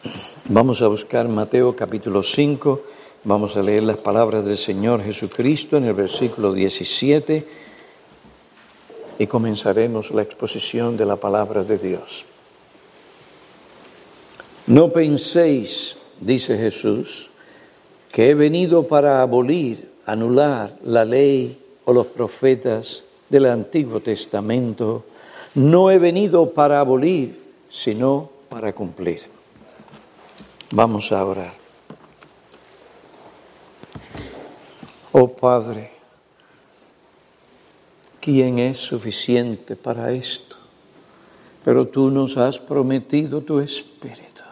Vamos a buscar Mateo capítulo 5, vamos a leer las palabras del Señor Jesucristo en el versículo 17 y comenzaremos la exposición de la palabra de Dios. No penséis, dice Jesús, que he venido para abolir, anular la ley o los profetas del Antiguo Testamento. No he venido para abolir, sino para cumplir. Vamos a orar. Oh Padre, ¿quién es suficiente para esto? Pero tú nos has prometido tu Espíritu,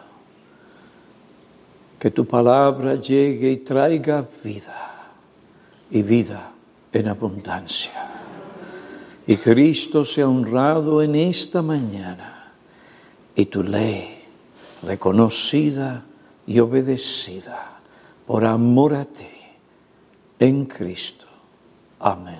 que tu palabra llegue y traiga vida, y vida en abundancia. Y Cristo sea honrado en esta mañana, y tu ley reconocida y obedecida por amor a ti, en Cristo. Amén.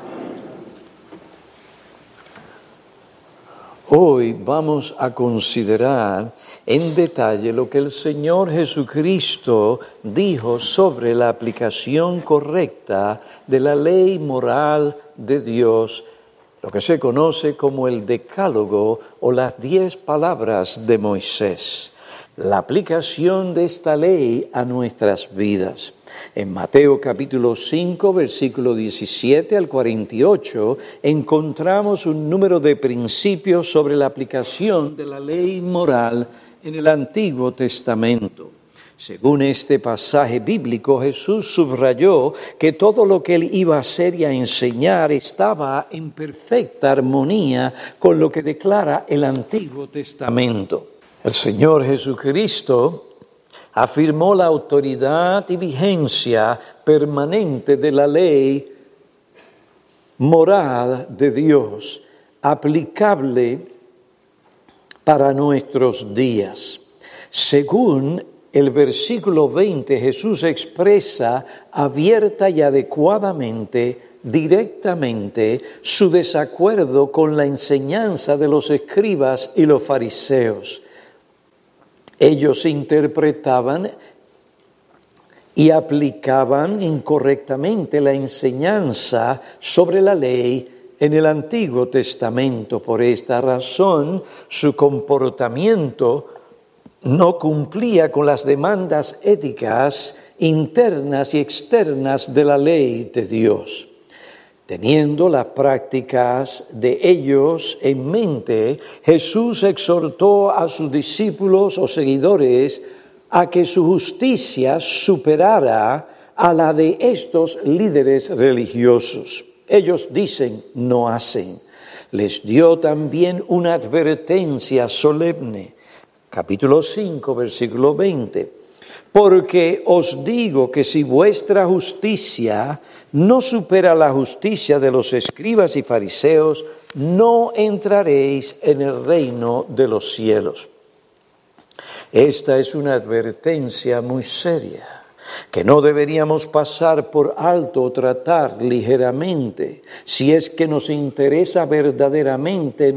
Hoy vamos a considerar en detalle lo que el Señor Jesucristo dijo sobre la aplicación correcta de la ley moral de Dios, lo que se conoce como el Decálogo o las 10 palabras de Moisés. La aplicación de esta ley a nuestras vidas. En Mateo capítulo 5, versículo 17 al 48, encontramos un número de principios sobre la aplicación de la ley moral en el Antiguo Testamento. Según este pasaje bíblico, Jesús subrayó que todo lo que él iba a hacer y a enseñar estaba en perfecta armonía con lo que declara el Antiguo Testamento. El Señor Jesucristo afirmó la autoridad y vigencia permanente de la ley moral de Dios, aplicable para nuestros días. Según el versículo 20, Jesús expresa abierta y adecuadamente, directamente, su desacuerdo con la enseñanza de los escribas y los fariseos. Ellos interpretaban y aplicaban incorrectamente la enseñanza sobre la ley en el Antiguo Testamento. Por esta razón, su comportamiento no cumplía con las demandas éticas internas y externas de la ley de Dios. Teniendo las prácticas de ellos en mente, Jesús exhortó a sus discípulos o seguidores a que su justicia superara a la de estos líderes religiosos. Ellos dicen, no hacen. Les dio también una advertencia solemne. Capítulo 5, versículo 20. Porque os digo que si vuestra justicia no supera la justicia de los escribas y fariseos, no entraréis en el reino de los cielos. Esta es una advertencia muy seria, que no deberíamos pasar por alto o tratar ligeramente, si es que nos interesa verdaderamente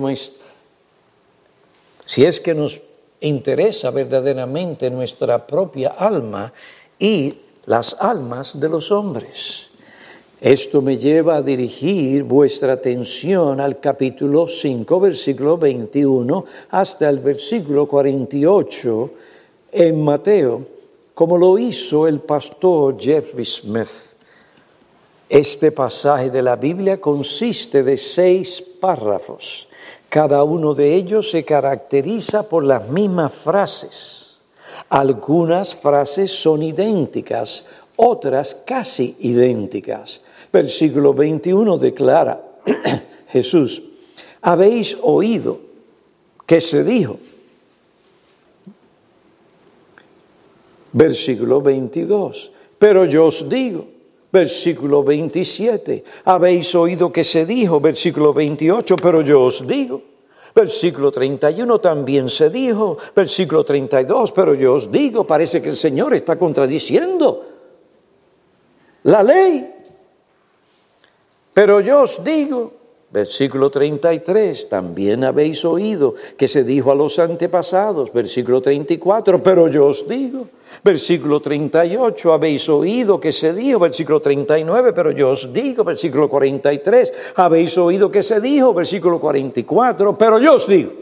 nuestra propia alma y las almas de los hombres. Esto me lleva a dirigir vuestra atención al capítulo 5, versículo 21, hasta el versículo 48 en Mateo, como lo hizo el pastor Jeffrey Smith. Este pasaje de la Biblia consiste de 6 párrafos. Cada uno de ellos se caracteriza por las mismas frases. Algunas frases son idénticas, otras casi idénticas. Versículo 21 declara, Jesús, habéis oído que se dijo. Versículo 22, pero yo os digo. Versículo 27, habéis oído que se dijo. Versículo 28, pero yo os digo. Versículo 31 también se dijo. Versículo 32, pero yo os digo. Parece que el Señor está contradiciendo la ley. Pero yo os digo, Versículo 33, también habéis oído que se dijo a los antepasados. Versículo 34, pero yo os digo. Versículo 38, habéis oído que se dijo. Versículo 39, pero yo os digo. Versículo 43, habéis oído que se dijo. Versículo 44, pero yo os digo.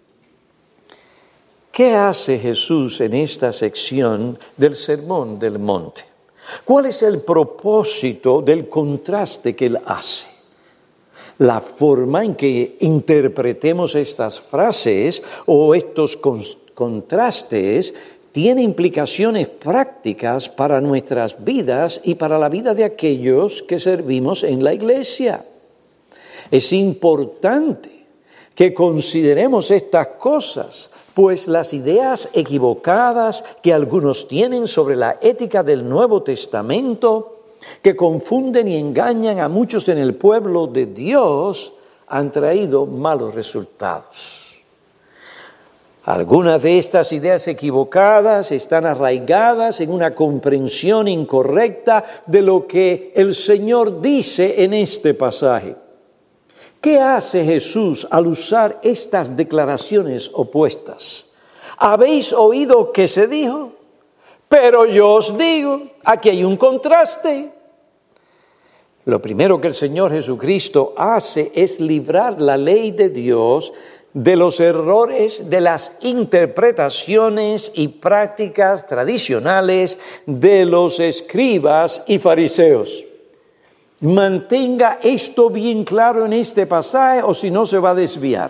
¿Qué hace Jesús en esta sección del Sermón del Monte? ¿Cuál es el propósito del contraste que él hace? La forma en que interpretemos estas frases o estos contrastes tiene implicaciones prácticas para nuestras vidas y para la vida de aquellos que servimos en la iglesia. Es importante que consideremos estas cosas, pues las ideas equivocadas que algunos tienen sobre la ética del Nuevo Testamento, que confunden y engañan a muchos en el pueblo de Dios, han traído malos resultados. Algunas de estas ideas equivocadas están arraigadas en una comprensión incorrecta de lo que el Señor dice en este pasaje. ¿Qué hace Jesús al usar estas declaraciones opuestas? ¿Habéis oído que se dijo? Pero yo os digo, aquí hay un contraste. Lo primero que el Señor Jesucristo hace es librar la ley de Dios de los errores de las interpretaciones y prácticas tradicionales de los escribas y fariseos. Mantenga esto bien claro en este pasaje o si no se va a desviar.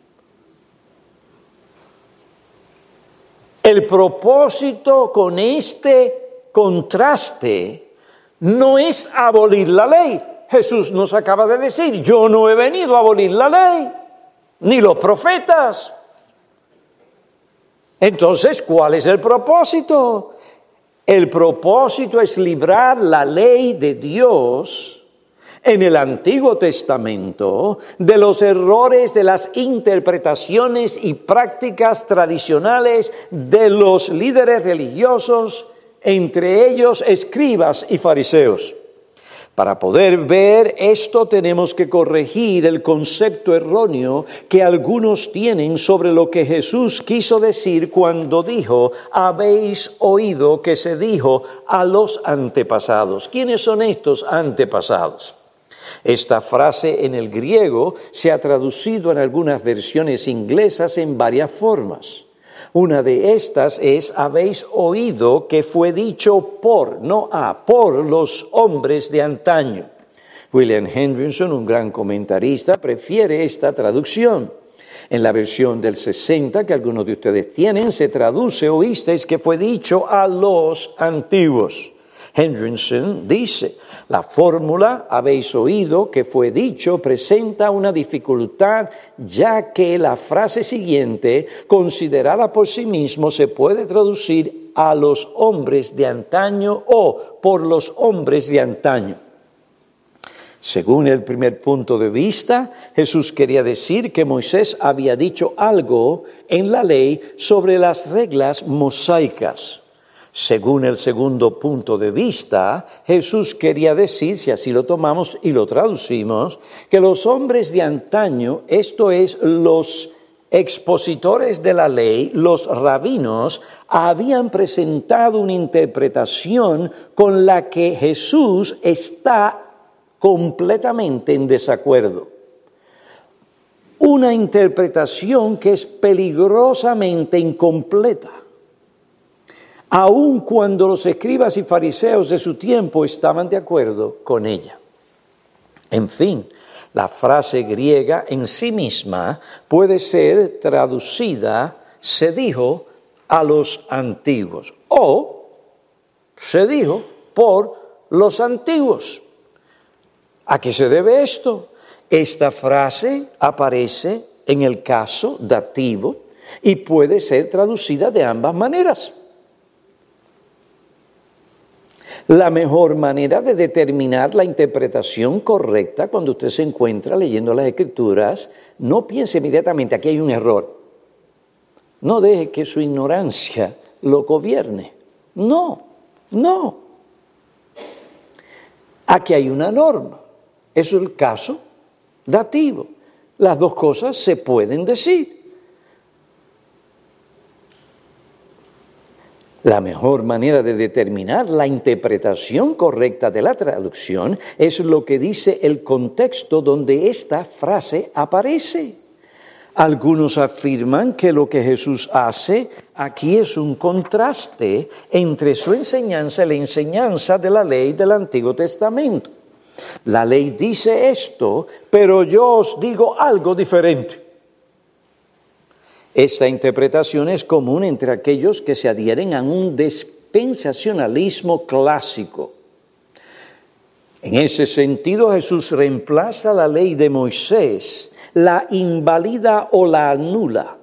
El propósito con este contraste no es abolir la ley. Jesús nos acaba de decir, yo no he venido a abolir la ley, ni los profetas. Entonces, ¿cuál es el propósito? El propósito es librar la ley de Dios en el Antiguo Testamento de los errores de las interpretaciones y prácticas tradicionales de los líderes religiosos, entre ellos escribas y fariseos. Para poder ver esto tenemos que corregir el concepto erróneo que algunos tienen sobre lo que Jesús quiso decir cuando dijo, habéis oído que se dijo a los antepasados. ¿Quiénes son estos antepasados? Esta frase en el griego se ha traducido en algunas versiones inglesas en varias formas. Una de estas es, habéis oído que fue dicho por los hombres de antaño. William Hendriksen, un gran comentarista, prefiere esta traducción. En la versión del 60 que algunos de ustedes tienen, se traduce, oísteis que fue dicho a los antiguos. Hendriksen dice, la fórmula habéis oído que fue dicho presenta una dificultad ya que la frase siguiente, considerada por sí mismo, se puede traducir a los hombres de antaño o por los hombres de antaño. Según el primer punto de vista, Jesús quería decir que Moisés había dicho algo en la ley sobre las reglas mosaicas. Según el segundo punto de vista, Jesús quería decir, si así lo tomamos y lo traducimos, que los hombres de antaño, esto es, los expositores de la ley, los rabinos, habían presentado una interpretación con la que Jesús está completamente en desacuerdo. Una interpretación que es peligrosamente incompleta. Aun cuando los escribas y fariseos de su tiempo estaban de acuerdo con ella. En fin, la frase griega en sí misma puede ser traducida, se dijo a los antiguos, o se dijo por los antiguos. ¿A qué se debe esto? Esta frase aparece en el caso dativo y puede ser traducida de ambas maneras. La mejor manera de determinar la interpretación correcta cuando usted se encuentra leyendo las Escrituras, no piense inmediatamente, aquí hay un error. No deje que su ignorancia lo gobierne. No. Aquí hay una norma. Eso es el caso dativo. Las dos cosas se pueden decir. La mejor manera de determinar la interpretación correcta de la traducción es lo que dice el contexto donde esta frase aparece. Algunos afirman que lo que Jesús hace aquí es un contraste entre su enseñanza y la enseñanza de la ley del Antiguo Testamento. La ley dice esto, pero yo os digo algo diferente. Esta interpretación es común entre aquellos que se adhieren a un dispensacionalismo clásico. En ese sentido, Jesús reemplaza la ley de Moisés, la invalida o la anula.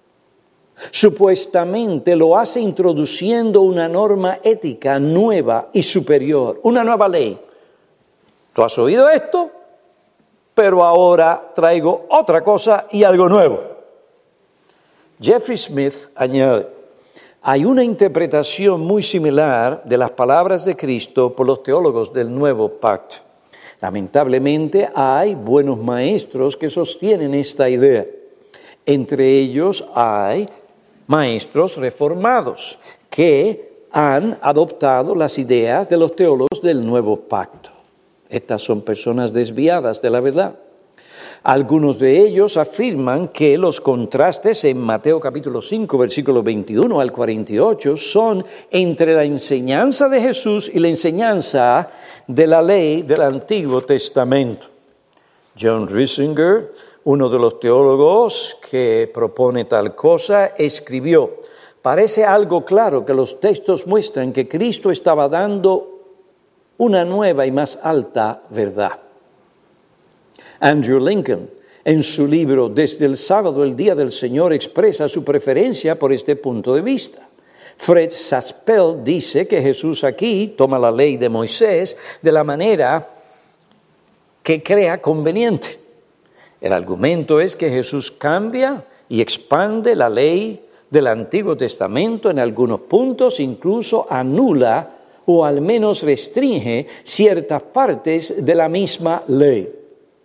Supuestamente lo hace introduciendo una norma ética nueva y superior, una nueva ley. ¿Tú has oído esto? Pero ahora traigo otra cosa y algo nuevo. Jeffrey Smith añade, hay una interpretación muy similar de las palabras de Cristo por los teólogos del Nuevo Pacto. Lamentablemente hay buenos maestros que sostienen esta idea. Entre ellos hay maestros reformados que han adoptado las ideas de los teólogos del Nuevo Pacto. Estas son personas desviadas de la verdad. Algunos de ellos afirman que los contrastes en Mateo capítulo 5, versículo 21 al 48, son entre la enseñanza de Jesús y la enseñanza de la ley del Antiguo Testamento. John Riesinger, uno de los teólogos que propone tal cosa, escribió, parece algo claro que los textos muestran que Cristo estaba dando una nueva y más alta verdad. Andrew Lincoln, en su libro Desde el sábado, el día del Señor, expresa su preferencia por este punto de vista. Fred Saspel dice que Jesús aquí toma la ley de Moisés de la manera que crea conveniente. El argumento es que Jesús cambia y expande la ley del Antiguo Testamento en algunos puntos, incluso anula o al menos restringe ciertas partes de la misma ley.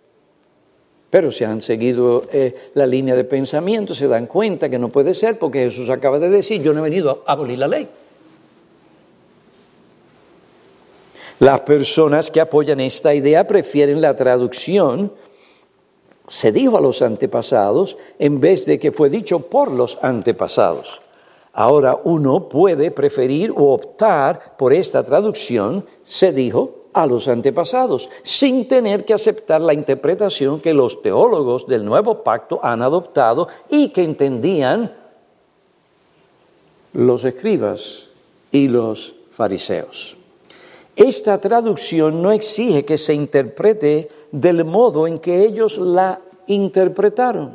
Pero si han seguido la línea de pensamiento, se dan cuenta que no puede ser porque Jesús acaba de decir, yo no he venido a abolir la ley. Las personas que apoyan esta idea prefieren la traducción, se dijo a los antepasados, en vez de que fue dicho por los antepasados. Ahora uno puede preferir o optar por esta traducción, se dijo, a los antepasados, sin tener que aceptar la interpretación que los teólogos del Nuevo Pacto han adoptado y que entendían los escribas y los fariseos. Esta traducción no exige que se interprete del modo en que ellos la interpretaron.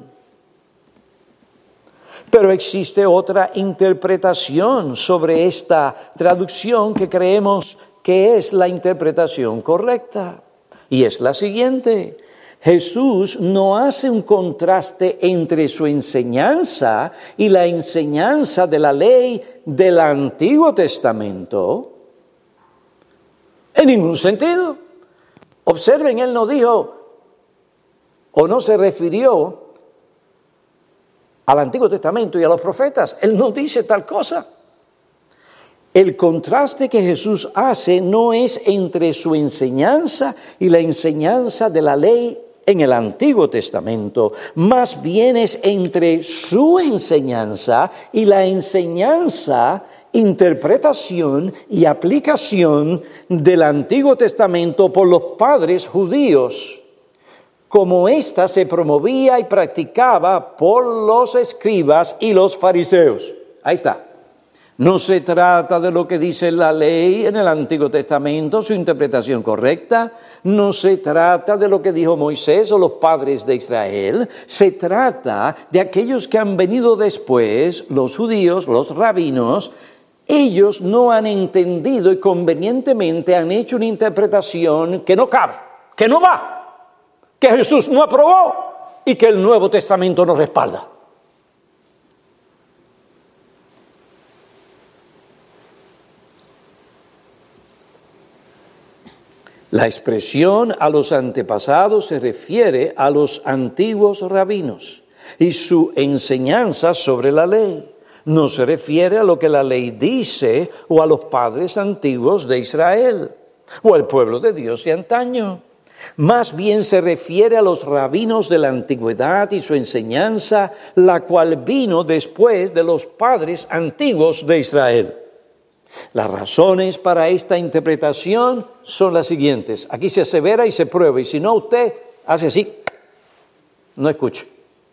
Pero existe otra interpretación sobre esta traducción que creemos que es la interpretación correcta. Y es la siguiente. Jesús no hace un contraste entre su enseñanza y la enseñanza de la ley del Antiguo Testamento en ningún sentido. Observen, él no dijo o no se refirió al Antiguo Testamento y a los profetas. Él no dice tal cosa. El contraste que Jesús hace no es entre su enseñanza y la enseñanza de la ley en el Antiguo Testamento, más bien es entre su enseñanza y la enseñanza, interpretación y aplicación del Antiguo Testamento por los padres judíos, como ésta se promovía y practicaba por los escribas y los fariseos. Ahí está. No se trata de lo que dice la ley en el Antiguo Testamento, su interpretación correcta. No se trata de lo que dijo Moisés o los padres de Israel. Se trata de aquellos que han venido después, los judíos, los rabinos. Ellos no han entendido y convenientemente han hecho una interpretación que no cabe, que no va, que Jesús no aprobó y que el Nuevo Testamento no respalda. La expresión a los antepasados se refiere a los antiguos rabinos y su enseñanza sobre la ley. No se refiere a lo que la ley dice o a los padres antiguos de Israel o al pueblo de Dios de antaño. Más bien se refiere a los rabinos de la antigüedad y su enseñanza, la cual vino después de los padres antiguos de Israel. Las razones para esta interpretación son las siguientes. Aquí se asevera y se prueba, y si no, usted hace así, no escuche.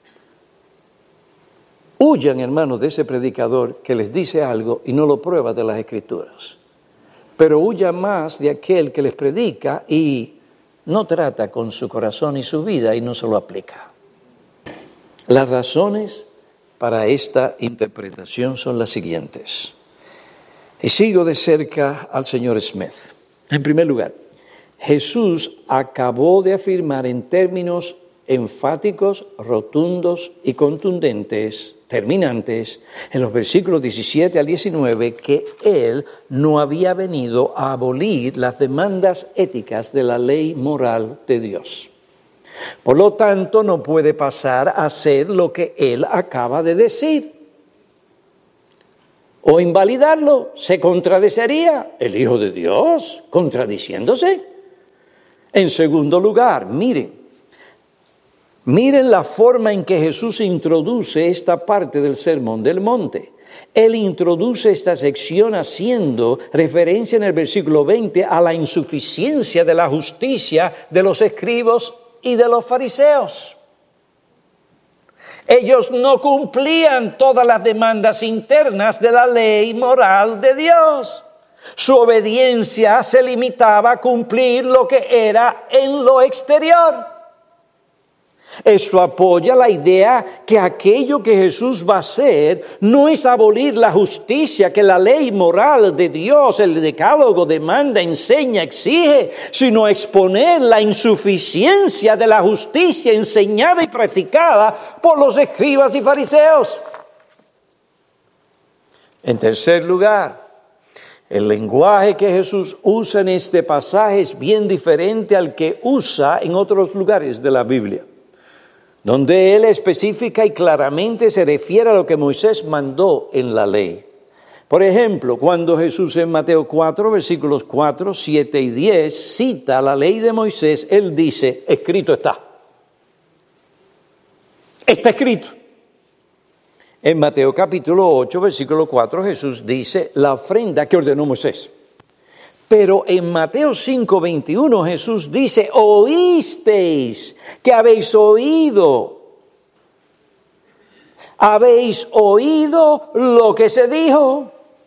Huyan, hermanos, de ese predicador que les dice algo y no lo prueba de las Escrituras. Pero huyan más de aquel que les predica y no trata con su corazón y su vida y no se lo aplica. Las razones para esta interpretación son las siguientes. Y sigo de cerca al señor Smith. En primer lugar, Jesús acabó de afirmar en términos enfáticos, rotundos y contundentes, terminantes, en los versículos 17 al 19, que Él no había venido a abolir las demandas éticas de la ley moral de Dios. Por lo tanto, no puede pasar a hacer lo que Él acaba de decir. O invalidarlo, se contradeciría el Hijo de Dios, contradiciéndose. En segundo lugar, miren la forma en que Jesús introduce esta parte del Sermón del Monte. Él introduce esta sección haciendo referencia en el versículo 20 a la insuficiencia de la justicia de los escribas y de los fariseos. Ellos no cumplían todas las demandas internas de la ley moral de Dios. Su obediencia se limitaba a cumplir lo que era en lo exterior. Esto apoya la idea que aquello que Jesús va a hacer no es abolir la justicia que la ley moral de Dios, el decálogo, demanda, enseña, exige, sino exponer la insuficiencia de la justicia enseñada y practicada por los escribas y fariseos. En tercer lugar, el lenguaje que Jesús usa en este pasaje es bien diferente al que usa en otros lugares de la Biblia, donde Él específica y claramente se refiere a lo que Moisés mandó en la ley. Por ejemplo, cuando Jesús en Mateo 4, versículos 4, 7 y 10 cita la ley de Moisés, Él dice, escrito está. Está escrito. En Mateo capítulo 8, versículo 4, Jesús dice la ofrenda que ordenó Moisés. Pero en Mateo 5, 21 Jesús dice, oísteis que habéis oído. Habéis oído lo que se dijo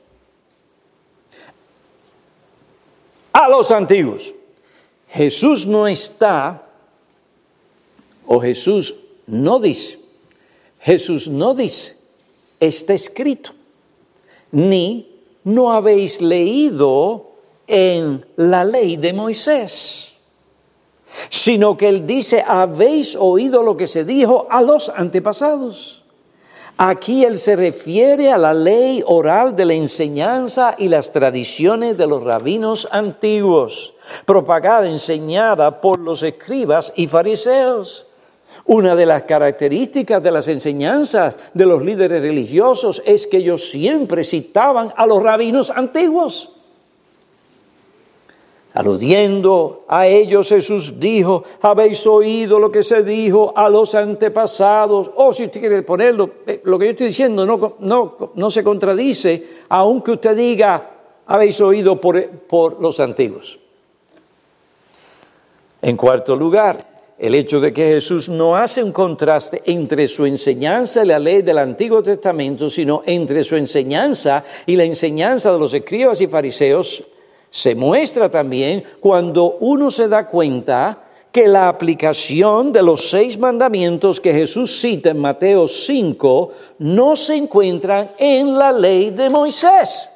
a los antiguos. Jesús no está, o Jesús no dice, está escrito, ni no habéis leído en la ley de Moisés, sino que Él dice, habéis oído lo que se dijo a los antepasados. Aquí Él se refiere a la ley oral de la enseñanza y las tradiciones de los rabinos antiguos, propagada, enseñada por los escribas y fariseos. Una de las características de las enseñanzas de los líderes religiosos es que ellos siempre citaban a los rabinos antiguos. Aludiendo a ellos, Jesús dijo, habéis oído lo que se dijo a los antepasados. O si usted quiere ponerlo, lo que yo estoy diciendo no se contradice, aunque usted diga, habéis oído por los antiguos. En cuarto lugar, el hecho de que Jesús no hace un contraste entre su enseñanza y la ley del Antiguo Testamento, sino entre su enseñanza y la enseñanza de los escribas y fariseos, se muestra también cuando uno se da cuenta que la aplicación de los 6 mandamientos que Jesús cita en Mateo 5 no se encuentran en la ley de Moisés.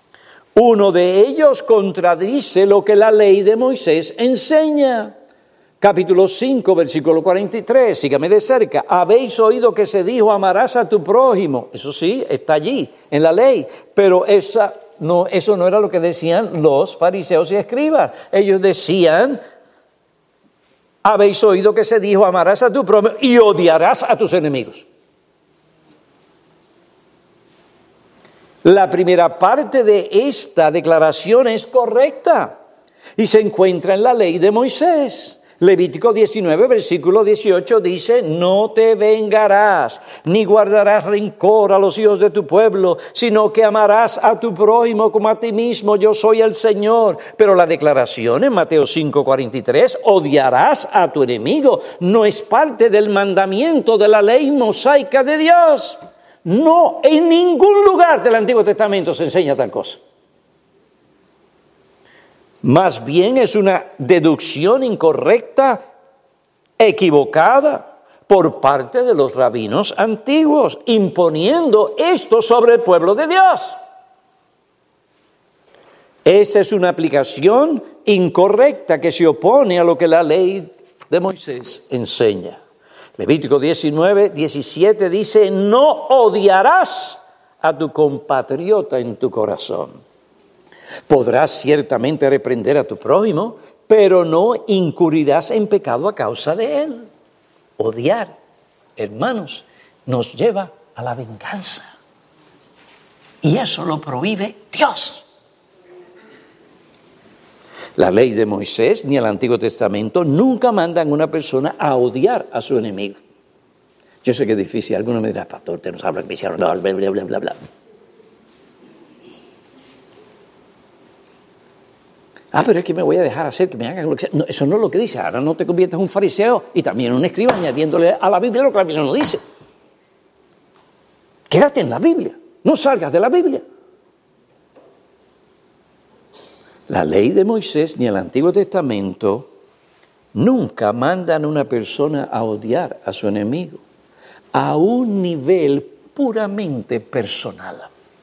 Uno de ellos contradice lo que la ley de Moisés enseña. Capítulo 5, versículo 43, sígame de cerca. Habéis oído que se dijo, amarás a tu prójimo. Eso sí, está allí, en la ley. Pero eso no era lo que decían los fariseos y escribas. Ellos decían, habéis oído que se dijo, amarás a tu prójimo y odiarás a tus enemigos. La primera parte de esta declaración es correcta y se encuentra en la ley de Moisés. Levítico 19, versículo 18 dice, no te vengarás, ni guardarás rencor a los hijos de tu pueblo, sino que amarás a tu prójimo como a ti mismo, yo soy el Señor. Pero la declaración en Mateo 5, 43, odiarás a tu enemigo, no es parte del mandamiento de la ley mosaica de Dios. No, en ningún lugar del Antiguo Testamento se enseña tal cosa. Más bien es una deducción incorrecta, equivocada, por parte de los rabinos antiguos, imponiendo esto sobre el pueblo de Dios. Esta es una aplicación incorrecta que se opone a lo que la ley de Moisés enseña. Levítico 19, 17 dice, no odiarás a tu compatriota en tu corazón. Podrás ciertamente reprender a tu prójimo, pero no incurrirás en pecado a causa de él. Odiar, hermanos, nos lleva a la venganza. Y eso lo prohíbe Dios. La ley de Moisés ni el Antiguo Testamento nunca mandan a una persona a odiar a su enemigo. Yo sé que es difícil. Algunos me dirán, pastor, usted nos habla cristiano, bla, bla, bla, bla, bla, bla. Pero es que me voy a dejar hacer que me hagan lo que sea. No, eso no es lo que dice. Ahora no te conviertas en un fariseo y también en un escriba añadiéndole a la Biblia lo que la Biblia no dice. Quédate en la Biblia. No salgas de la Biblia. La ley de Moisés ni el Antiguo Testamento nunca mandan a una persona a odiar a su enemigo a un nivel puramente personal.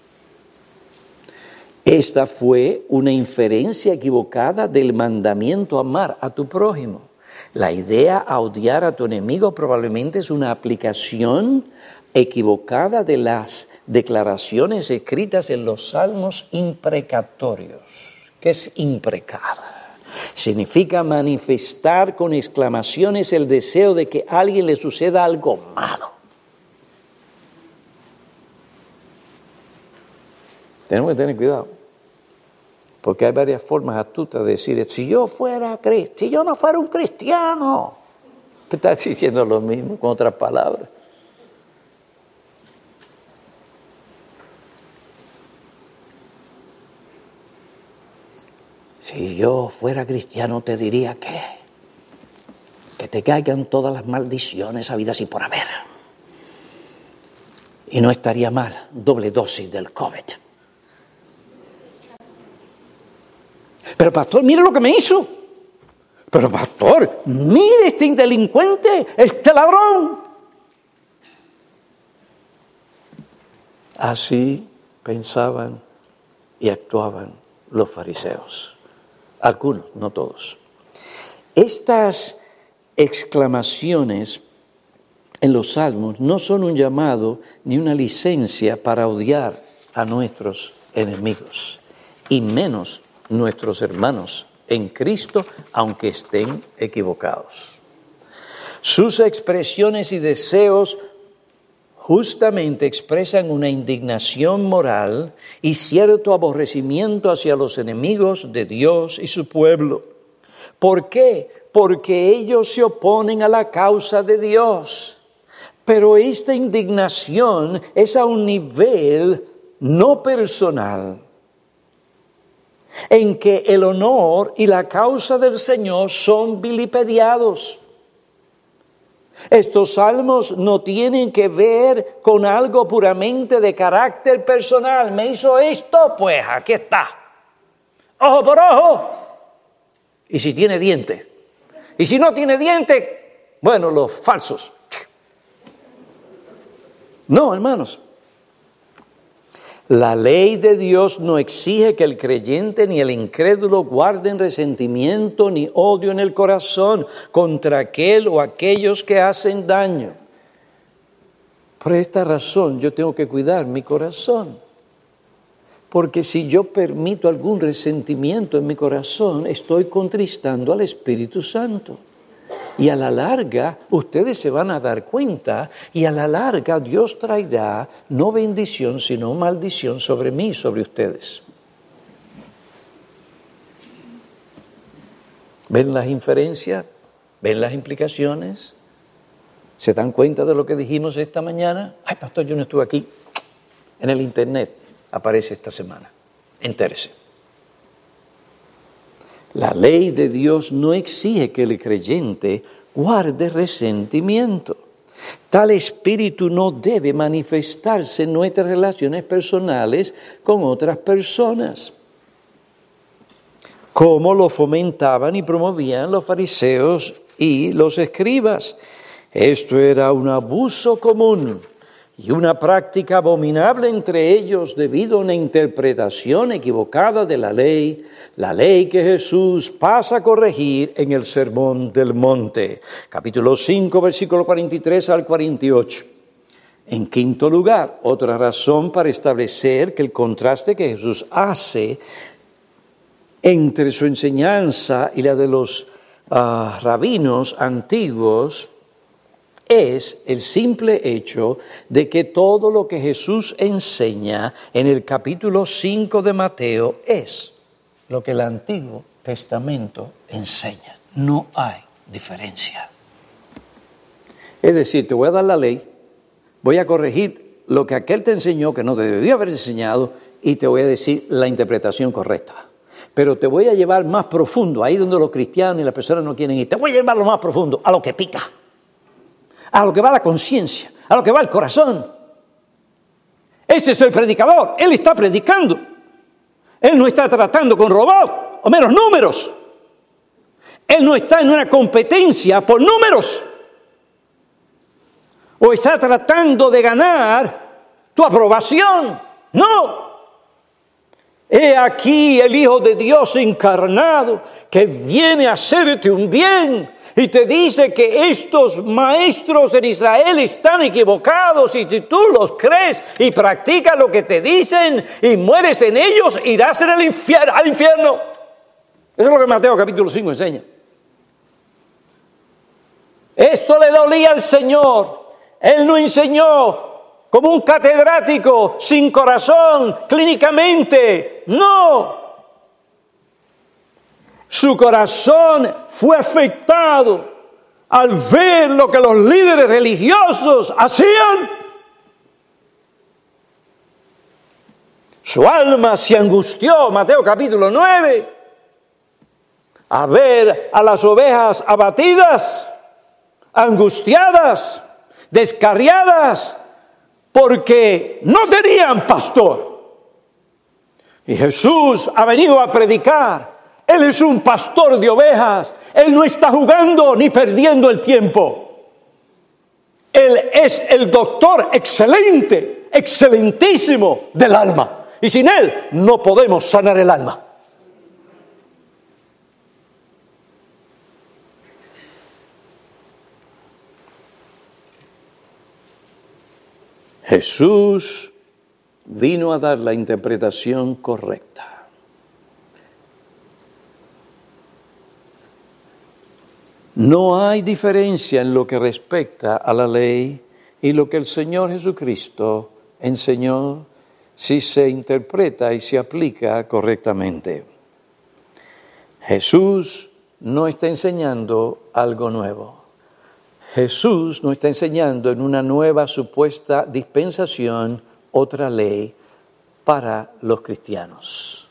Esta fue una inferencia equivocada del mandamiento amar a tu prójimo. La idea a odiar a tu enemigo probablemente es una aplicación equivocada de las declaraciones escritas en los salmos imprecatorios. ¿Qué es imprecada? Significa manifestar con exclamaciones el deseo de que a alguien le suceda algo malo. Tenemos que tener cuidado, porque hay varias formas astutas de decir, si yo no fuera un cristiano, estás diciendo lo mismo con otras palabras. Si yo fuera cristiano te diría que te caigan todas las maldiciones habidas y por haber. Y no estaría mal, doble dosis del COVID. Pero pastor, mire lo que me hizo. Pero pastor, mire este delincuente, este ladrón. Así pensaban y actuaban los fariseos. Algunos, no todos. Estas exclamaciones en los salmos no son un llamado ni una licencia para odiar a nuestros enemigos, y menos nuestros hermanos en Cristo, aunque estén equivocados. Sus expresiones y deseos justamente expresan una indignación moral y cierto aborrecimiento hacia los enemigos de Dios y su pueblo. ¿Por qué? Porque ellos se oponen a la causa de Dios. Pero esta indignación es a un nivel no personal, en que el honor y la causa del Señor son vilipendiados. Estos salmos no tienen que ver con algo puramente de carácter personal. Me hizo esto, pues aquí está. Ojo por ojo. Y si tiene diente. Y si no tiene diente, bueno, los falsos. No, hermanos. La ley de Dios no exige que el creyente ni el incrédulo guarden resentimiento ni odio en el corazón contra aquel o aquellos que hacen daño. Por esta razón yo tengo que cuidar mi corazón. Porque si yo permito algún resentimiento en mi corazón, estoy contristando al Espíritu Santo. Y a la larga, ustedes se van a dar cuenta, y a la larga Dios traerá no bendición, sino maldición sobre mí y sobre ustedes. ¿Ven las inferencias? ¿Ven las implicaciones? ¿Se dan cuenta de lo que dijimos esta mañana? Ay, pastor, yo no estuve aquí. En el internet aparece esta semana. Entérese. La ley de Dios no exige que el creyente guarde resentimiento. Tal espíritu no debe manifestarse en nuestras relaciones personales con otras personas, como lo fomentaban y promovían los fariseos y los escribas. Esto era un abuso común y una práctica abominable entre ellos debido a una interpretación equivocada de la ley que Jesús pasa a corregir en el Sermón del Monte, capítulo 5, versículo 43 al 48. En quinto lugar, otra razón para establecer que el contraste que Jesús hace entre su enseñanza y la de los rabinos antiguos es el simple hecho de que todo lo que Jesús enseña en el capítulo 5 de Mateo es lo que el Antiguo Testamento enseña. No hay diferencia. Es decir, te voy a dar la ley, voy a corregir lo que aquel te enseñó que no te debía haber enseñado y te voy a decir la interpretación correcta. Pero te voy a llevar más profundo, ahí donde los cristianos y las personas no quieren ir. Te voy a llevar lo más profundo, a lo que pica. A lo que va la conciencia, a lo que va el corazón. Ese es el predicador, él está predicando. Él no está tratando con robots o menos números. Él no está en una competencia por números. O está tratando de ganar tu aprobación. No. He aquí el Hijo de Dios encarnado que viene a hacerte un bien. Y te dice que estos maestros en Israel están equivocados y si tú los crees y practicas lo que te dicen y mueres en ellos, irás al infierno. Eso es lo que Mateo capítulo 5 enseña. Esto le dolía al Señor. Él no enseñó como un catedrático sin corazón, clínicamente. No. Su corazón fue afectado al ver lo que los líderes religiosos hacían. Su alma se angustió, Mateo capítulo 9, a ver a las ovejas abatidas, angustiadas, descarriadas, porque no tenían pastor. Y Jesús ha venido a predicar. Él es un pastor de ovejas. Él no está jugando ni perdiendo el tiempo. Él es el doctor excelente, excelentísimo del alma. Y sin Él no podemos sanar el alma. Jesús vino a dar la interpretación correcta. No hay diferencia en lo que respecta a la ley y lo que el Señor Jesucristo enseñó si se interpreta y se aplica correctamente. Jesús no está enseñando algo nuevo. Jesús no está enseñando en una nueva supuesta dispensación otra ley para los cristianos.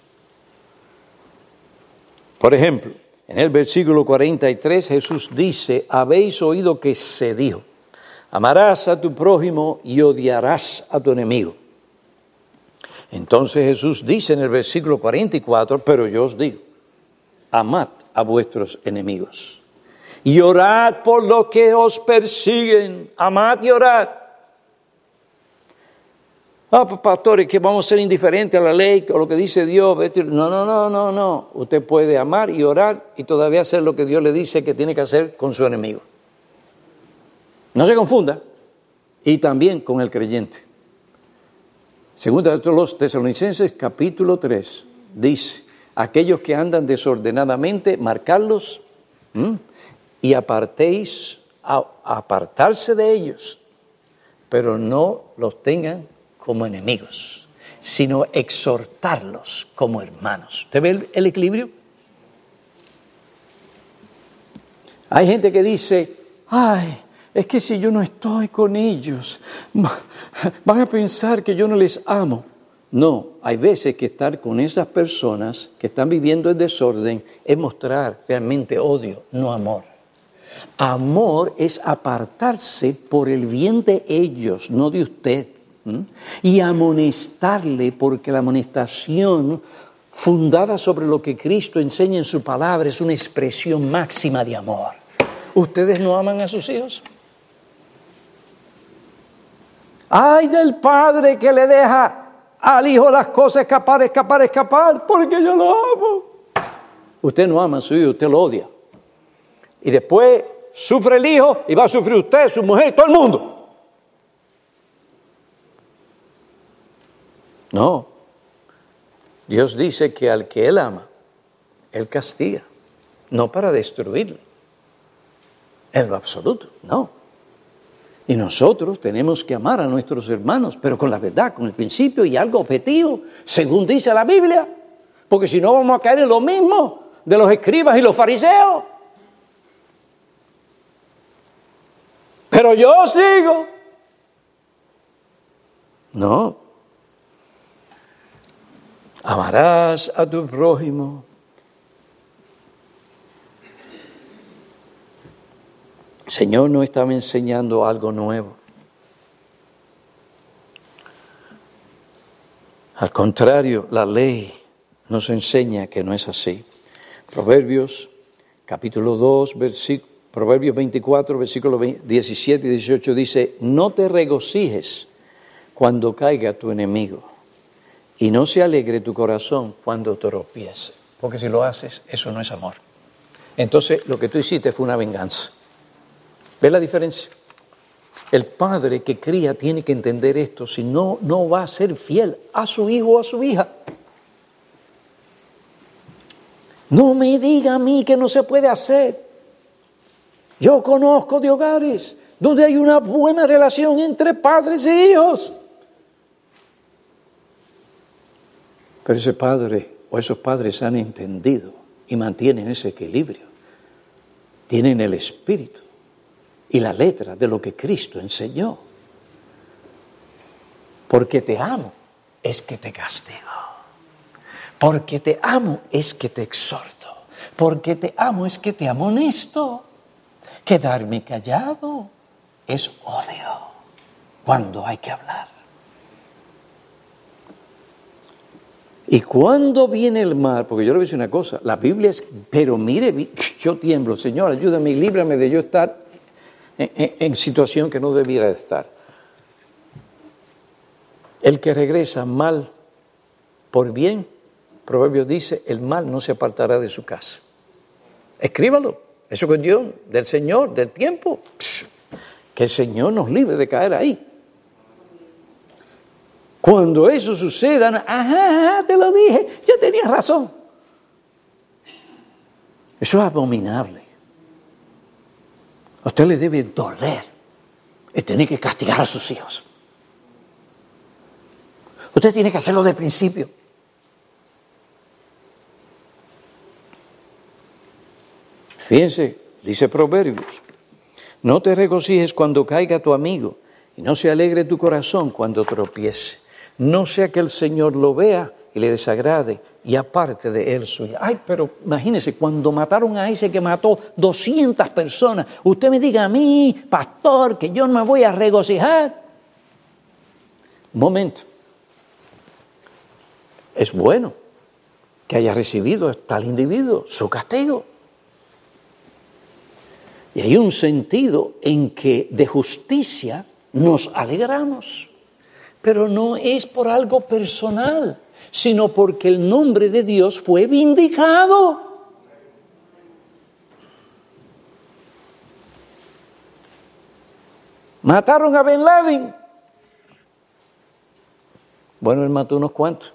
Por ejemplo, en el versículo 43 Jesús dice, habéis oído que se dijo, amarás a tu prójimo y odiarás a tu enemigo. Entonces Jesús dice en el versículo 44, pero yo os digo, amad a vuestros enemigos y orad por los que os persiguen, amad y orad. Pastores, que vamos a ser indiferentes a la ley o lo que dice Dios. No. Usted puede amar y orar y todavía hacer lo que Dios le dice que tiene que hacer con su enemigo. No se confunda. Y también con el creyente. Segunda de los Tesalonicenses, capítulo 3, dice: aquellos que andan desordenadamente, marcarlos y apartarse de ellos, pero no los tengan como enemigos, sino exhortarlos como hermanos. ¿Usted ve el equilibrio? Hay gente que dice: es que si yo no estoy con ellos, van a pensar que yo no les amo. No, hay veces que estar con esas personas que están viviendo el desorden es mostrar realmente odio, no amor. Amor es apartarse por el bien de ellos, no de usted. Y amonestarle, porque la amonestación fundada sobre lo que Cristo enseña en su palabra es una expresión máxima de amor. ¿Ustedes no aman a sus hijos? ¡Ay del padre que le deja al hijo las cosas escapar, porque yo lo amo! Usted no ama a su hijo, usted lo odia. Y después sufre el hijo y va a sufrir usted, su mujer, todo el mundo. No. Dios dice que al que Él ama, Él castiga. No para destruirle. En lo absoluto, no. Y nosotros tenemos que amar a nuestros hermanos, pero con la verdad, con el principio y algo objetivo, según dice la Biblia. Porque si no vamos a caer en lo mismo de los escribas y los fariseos. Pero yo sigo. No. Amarás a tu prójimo. El Señor nos estaba enseñando algo nuevo. Al contrario, la ley nos enseña que no es así. Proverbios, capítulo 2, Proverbios 24, versículos 17 y 18 dice: no te regocijes cuando caiga tu enemigo, y no se alegre tu corazón cuando tropiece. Porque si lo haces, eso no es amor. Entonces, lo que tú hiciste fue una venganza. ¿Ves la diferencia? El padre que cría tiene que entender esto, si no, no va a ser fiel a su hijo o a su hija. No me diga a mí que no se puede hacer. Yo conozco de hogares donde hay una buena relación entre padres y hijos. Pero ese padre o esos padres han entendido y mantienen ese equilibrio. Tienen el espíritu y la letra de lo que Cristo enseñó. Porque te amo es que te castigo. Porque te amo es que te exhorto. Porque te amo es que te amonesto. Quedarme callado es odio cuando hay que hablar. Y cuando viene el mal, porque yo le voy a decir una cosa, la Biblia es, pero mire, yo tiemblo, Señor, ayúdame y líbrame de yo estar en situación que no debiera estar. El que regresa mal por bien, Proverbios dice, el mal no se apartará de su casa. Escríbalo, eso es cuestión del Señor, del tiempo. Que el Señor nos libre de caer ahí. Cuando eso suceda, te lo dije, yo tenía razón. Eso es abominable. A usted le debe doler y tener que castigar a sus hijos. Usted tiene que hacerlo de principio. Fíjense, dice Proverbios, no te regocijes cuando caiga tu amigo y no se alegre tu corazón cuando tropiece. No sea que el Señor lo vea y le desagrade y aparte de él suya. Ay, pero imagínese, cuando mataron a ese que mató 200 personas, usted me diga a mí, pastor, que yo no me voy a regocijar. Un momento. Es bueno que haya recibido a tal individuo su castigo. Y hay un sentido en que de justicia nos alegramos. Pero no es por algo personal, sino porque el nombre de Dios fue vindicado. Mataron a Bin Laden. Bueno, él mató unos cuantos.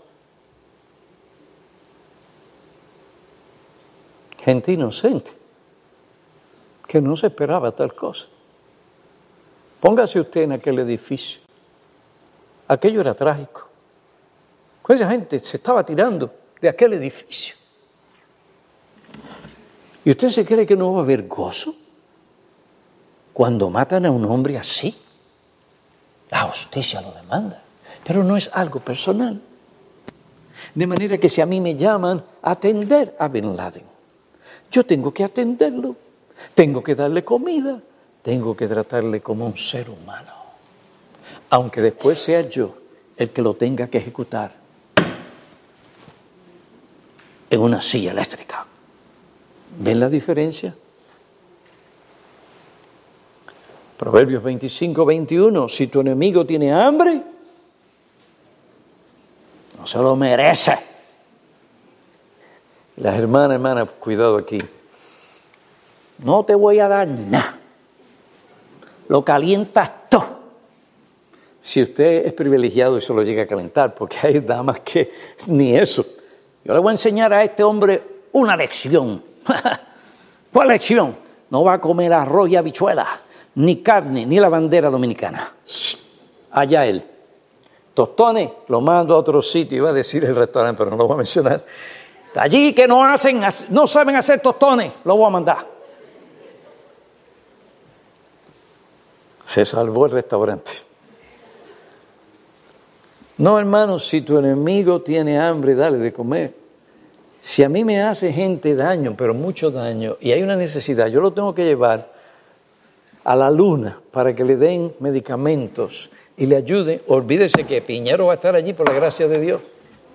Gente inocente, que no se esperaba tal cosa. Póngase usted en aquel edificio. Aquello era trágico. Esa gente se estaba tirando de aquel edificio. ¿Y usted se cree que no va a haber gozo cuando matan a un hombre así? La justicia lo demanda, pero no es algo personal. De manera que si a mí me llaman a atender a Bin Laden, yo tengo que atenderlo, tengo que darle comida, tengo que tratarle como un ser humano, aunque después sea yo el que lo tenga que ejecutar en una silla eléctrica. ¿Ven la diferencia? Proverbios 25:21, si tu enemigo tiene hambre, no se lo merece. Las hermanas, cuidado aquí. No te voy a dar nada. Lo calientas todo. Si usted es privilegiado y se lo llega a calentar, porque hay damas que ni eso. Yo le voy a enseñar a este hombre una lección. ¿Cuál lección? No va a comer arroz y habichuelas, ni carne, ni la bandera dominicana. Allá él. Tostones, lo mando a otro sitio. Iba a decir el restaurante, pero no lo voy a mencionar. Allí que no saben hacer tostones, lo voy a mandar. Se salvó el restaurante. No, hermano, si tu enemigo tiene hambre, dale de comer. Si a mí me hace gente daño, pero mucho daño, y hay una necesidad, yo lo tengo que llevar a la luna para que le den medicamentos y le ayude. Olvídese que Piñero va a estar allí por la gracia de Dios.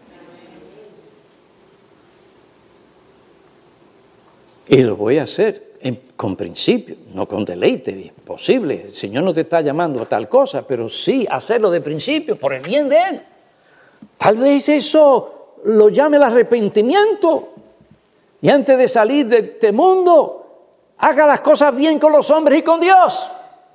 Y lo voy a hacer con principio, no con deleite, imposible. El Señor no te está llamando a tal cosa, pero sí hacerlo de principio, por el bien de Él. Tal vez eso lo llame el arrepentimiento. Y antes de salir de este mundo, haga las cosas bien con los hombres y con Dios.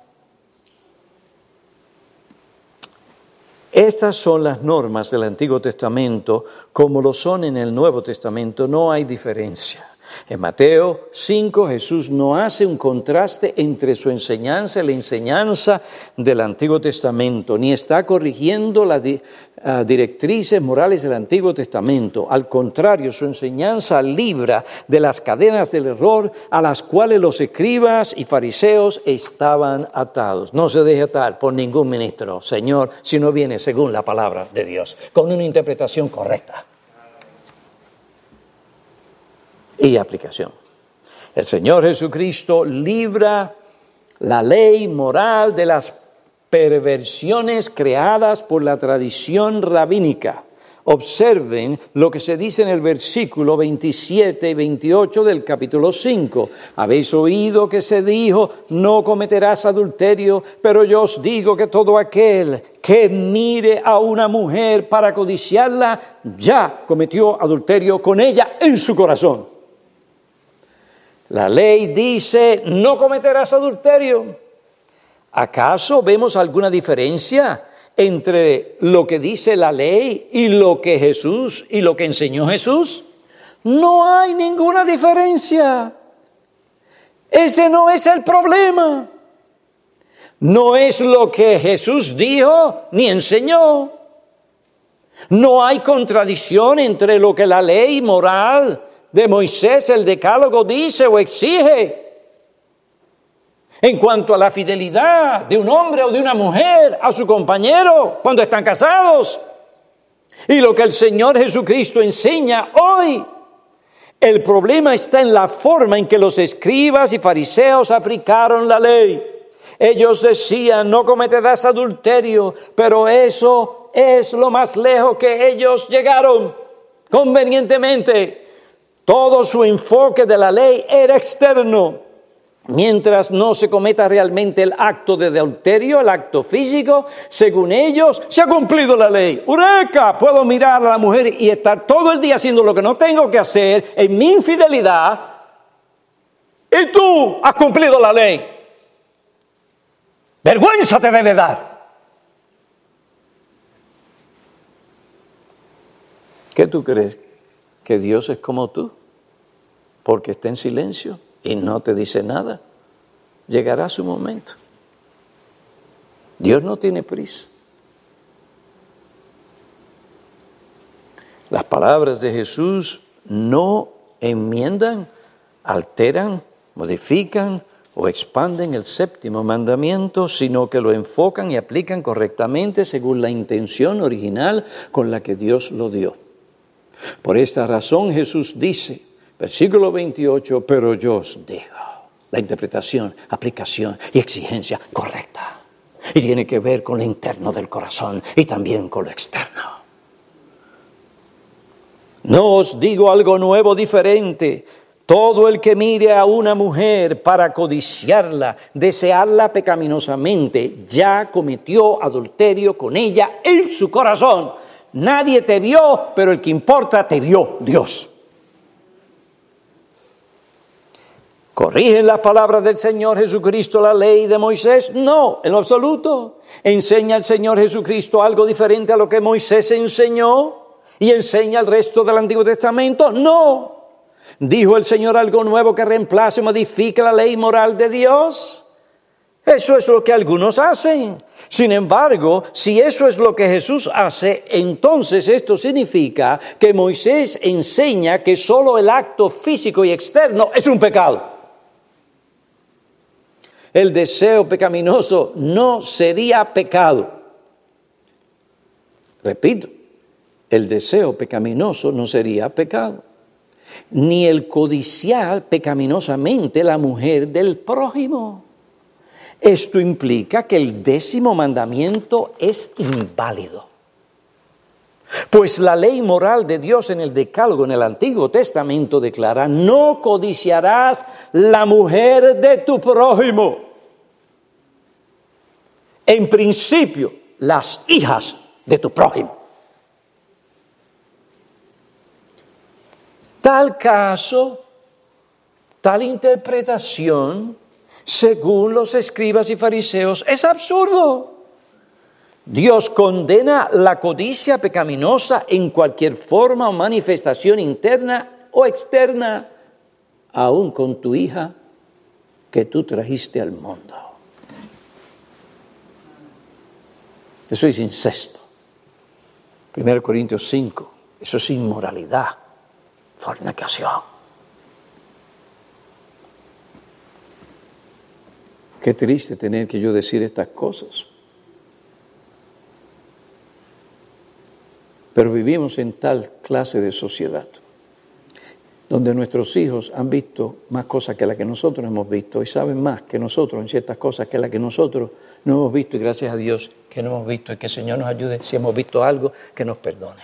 Estas son las normas del Antiguo Testamento, como lo son en el Nuevo Testamento, no hay diferencia. En Mateo 5, Jesús no hace un contraste entre su enseñanza y la enseñanza del Antiguo Testamento, ni está corrigiendo las directrices morales del Antiguo Testamento. Al contrario, su enseñanza libra de las cadenas del error a las cuales los escribas y fariseos estaban atados. No se deje atar por ningún ministro, Señor, si no viene según la palabra de Dios, con una interpretación correcta y aplicación. El Señor Jesucristo libra la ley moral de las perversiones creadas por la tradición rabínica. Observen lo que se dice en el versículo 27 y 28 del capítulo 5. Habéis oído que se dijo, no cometerás adulterio, pero yo os digo que todo aquel que mire a una mujer para codiciarla, ya cometió adulterio con ella en su corazón. La ley dice, no cometerás adulterio. ¿Acaso vemos alguna diferencia entre lo que dice la ley y lo que Jesús y lo que enseñó Jesús? No hay ninguna diferencia. Ese no es el problema. No es lo que Jesús dijo ni enseñó. No hay contradicción entre lo que la ley moral de Moisés, el decálogo, dice o exige en cuanto a la fidelidad de un hombre o de una mujer a su compañero cuando están casados, y lo que el Señor Jesucristo enseña hoy. El problema está en la forma en que los escribas y fariseos aplicaron la ley. Ellos decían, no cometerás adulterio, pero eso es lo más lejos que ellos llegaron convenientemente. Todo su enfoque de la ley era externo. Mientras no se cometa realmente el acto de adulterio, el acto físico, según ellos, se ha cumplido la ley. ¡Eureka! Puedo mirar a la mujer y estar todo el día haciendo lo que no tengo que hacer en mi infidelidad. Y tú has cumplido la ley. Vergüenza te debe dar. ¿Qué tú crees? ¿Que Dios es como tú? Porque está en silencio y no te dice nada. Llegará su momento. Dios no tiene prisa. Las palabras de Jesús no enmiendan, alteran, modifican o expanden el séptimo mandamiento, sino que lo enfocan y aplican correctamente según la intención original con la que Dios lo dio. Por esta razón Jesús dice, versículo 28, pero yo os digo, la interpretación, aplicación y exigencia correcta. Y tiene que ver con lo interno del corazón y también con lo externo. No os digo algo nuevo, diferente. Todo el que mire a una mujer para codiciarla, desearla pecaminosamente, ya cometió adulterio con ella en su corazón. Nadie te vio, pero el que importa te vio, Dios. ¿Corrigen las palabras del Señor Jesucristo la ley de Moisés? No, en lo absoluto. ¿Enseña el Señor Jesucristo algo diferente a lo que Moisés enseñó y enseña el resto del Antiguo Testamento? No. ¿Dijo el Señor algo nuevo que reemplace o modifique la ley moral de Dios? Eso es lo que algunos hacen. Sin embargo, si eso es lo que Jesús hace, entonces esto significa que Moisés enseña que solo el acto físico y externo es un pecado. El deseo pecaminoso no sería pecado. Repito, el deseo pecaminoso no sería pecado. Ni el codiciar pecaminosamente la mujer del prójimo. Esto implica que el 10º mandamiento es inválido. Pues la ley moral de Dios en el Decálogo, en el Antiguo Testamento, declara: no codiciarás la mujer de tu prójimo. En principio, las hijas de tu prójimo. Tal caso, tal interpretación, según los escribas y fariseos, es absurdo. Dios condena la codicia pecaminosa en cualquier forma o manifestación interna o externa, aun con tu hija que tú trajiste al mundo. Eso es incesto. 1 Corintios 5, eso es inmoralidad, fornicación. Qué triste tener que yo decir estas cosas. Pero vivimos en tal clase de sociedad, donde nuestros hijos han visto más cosas que las que nosotros hemos visto y saben más que nosotros en ciertas cosas que las que nosotros no hemos visto, y gracias a Dios que no hemos visto, y que el Señor nos ayude si hemos visto algo, que nos perdone.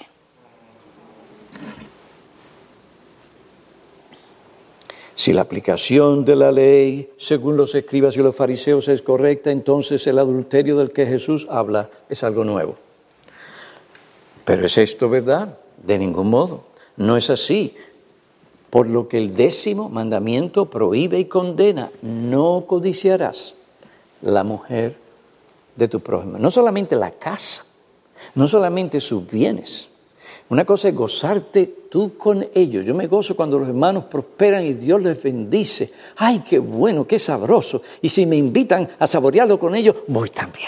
Si la aplicación de la ley, según los escribas y los fariseos, es correcta, entonces el adulterio del que Jesús habla es algo nuevo. ¿Pero es esto verdad? De ningún modo. No es así. Por lo que el 10º mandamiento prohíbe y condena: no codiciarás la mujer de tu prójimo. No solamente la casa, no solamente sus bienes. Una cosa es gozarte tú con ellos. Yo me gozo cuando los hermanos prosperan y Dios les bendice. ¡Ay, qué bueno, qué sabroso! Y si me invitan a saborearlo con ellos, voy también.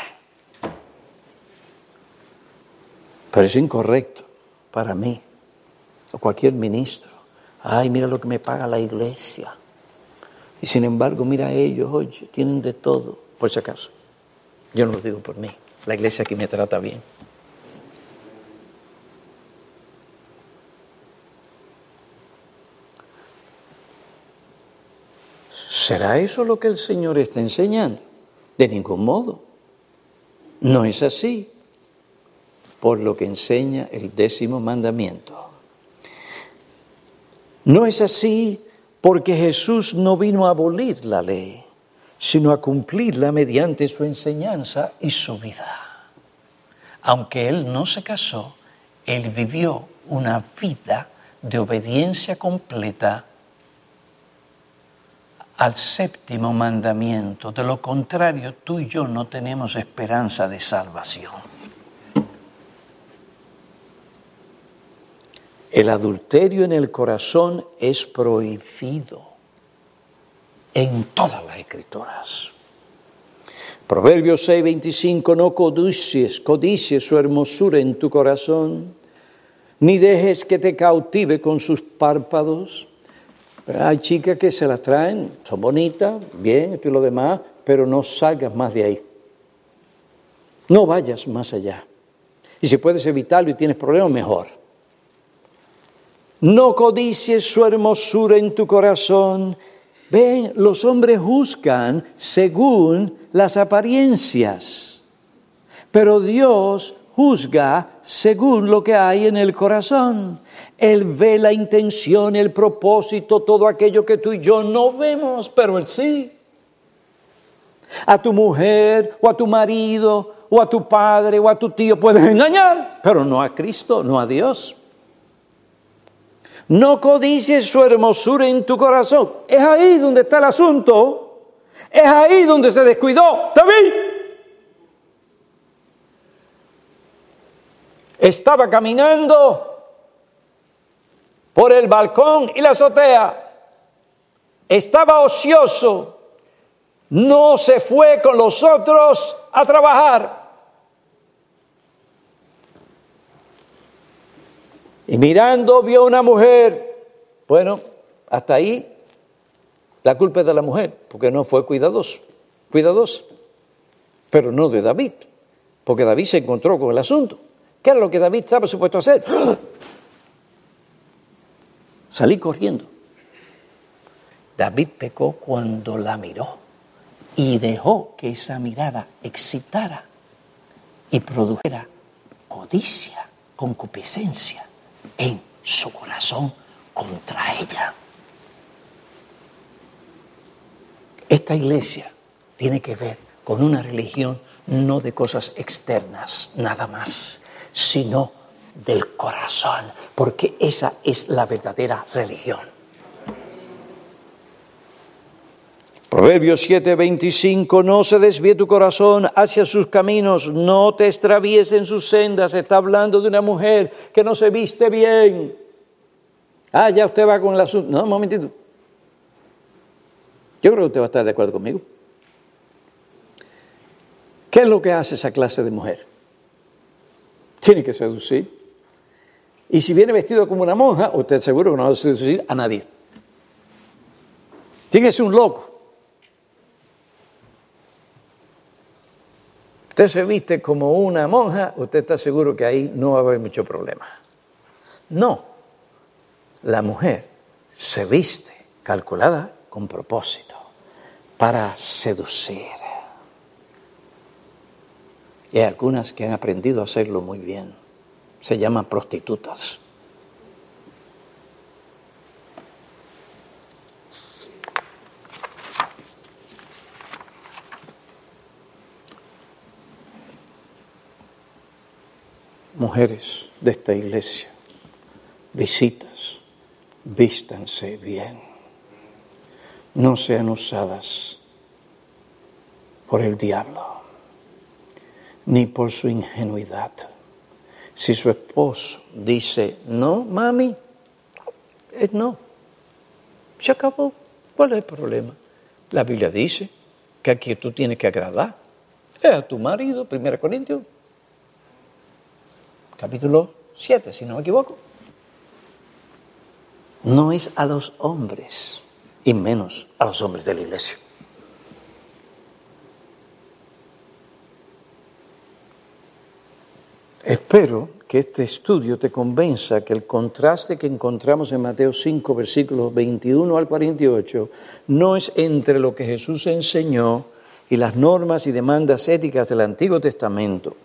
Pero es incorrecto para mí o cualquier ministro. ¡Ay, mira lo que me paga la iglesia! Y sin embargo, mira a ellos, oye, tienen de todo. Por si acaso, yo no lo digo por mí. La iglesia aquí me trata bien. ¿Será eso lo que el Señor está enseñando? De ningún modo. No es así. Por lo que enseña el 10º mandamiento. No es así porque Jesús no vino a abolir la ley. sino a cumplirla mediante su enseñanza y su vida. Aunque él no se casó, él vivió una vida de obediencia completa al séptimo mandamiento. De lo contrario, tú y yo no tenemos esperanza de salvación. El adulterio en el corazón es prohibido en todas las Escrituras. Proverbios 6:25, no codicies su hermosura en tu corazón, ni dejes que te cautive con sus párpados. Hay chicas que se las traen, son bonitas, bien, esto y lo demás, pero no salgas más de ahí. No vayas más allá. Y si puedes evitarlo y tienes problemas, mejor. No codicies su hermosura en tu corazón. Ven, los hombres juzgan según las apariencias, pero Dios juzga según lo que hay en el corazón. Él ve la intención, el propósito, todo aquello que tú y yo no vemos, pero Él sí. A tu mujer o a tu marido o a tu padre o a tu tío puedes engañar, pero no a Cristo, no a Dios. No codicies su hermosura en tu corazón. Es ahí donde está el asunto. Es ahí donde se descuidó David. Estaba caminando por el balcón y la azotea. Estaba ocioso. No se fue con los otros a trabajar. Y mirando vio una mujer. Bueno, hasta ahí la culpa es de la mujer, porque no fue cuidadoso. Pero no de David, porque David se encontró con el asunto. ¿Qué era lo que David estaba supuesto a hacer? ¡Ah! Salí corriendo. David pecó cuando la miró y dejó que esa mirada excitara y produjera codicia, concupiscencia en su corazón contra ella. Esta iglesia tiene que ver con una religión no de cosas externas, nada más, sino del corazón, porque esa es la verdadera religión. Proverbios 7:25, no se desvíe tu corazón hacia sus caminos, no te extravíes en sus sendas. Está hablando de una mujer que no se viste bien. Ya usted va con el asunto. No, un momentito. Yo creo que usted va a estar de acuerdo conmigo. ¿Qué es lo que hace esa clase de mujer? Tiene que seducir. Y si viene vestido como una monja, usted seguro que no va a seducir a nadie. Tiene que ser un loco. Usted se viste como una monja, usted está seguro que ahí no va a haber mucho problema. No, la mujer se viste calculada con propósito para seducir. Y hay algunas que han aprendido a hacerlo muy bien. Se llaman prostitutas. Mujeres de esta iglesia, visitas, vístanse bien. No sean usadas por el diablo, ni por su ingenuidad. Si su esposo dice, no, mami, es no. Se acabó. ¿Cuál es el problema? La Biblia dice que aquí tú tienes que agradar. Es a tu marido, 1 Corintios, capítulo 7, si no me equivoco. No es a los hombres, y menos a los hombres de la iglesia. Espero que este estudio te convenza que el contraste que encontramos en Mateo 5, versículos 21 al 48, no es entre lo que Jesús enseñó y las normas y demandas éticas del Antiguo Testamento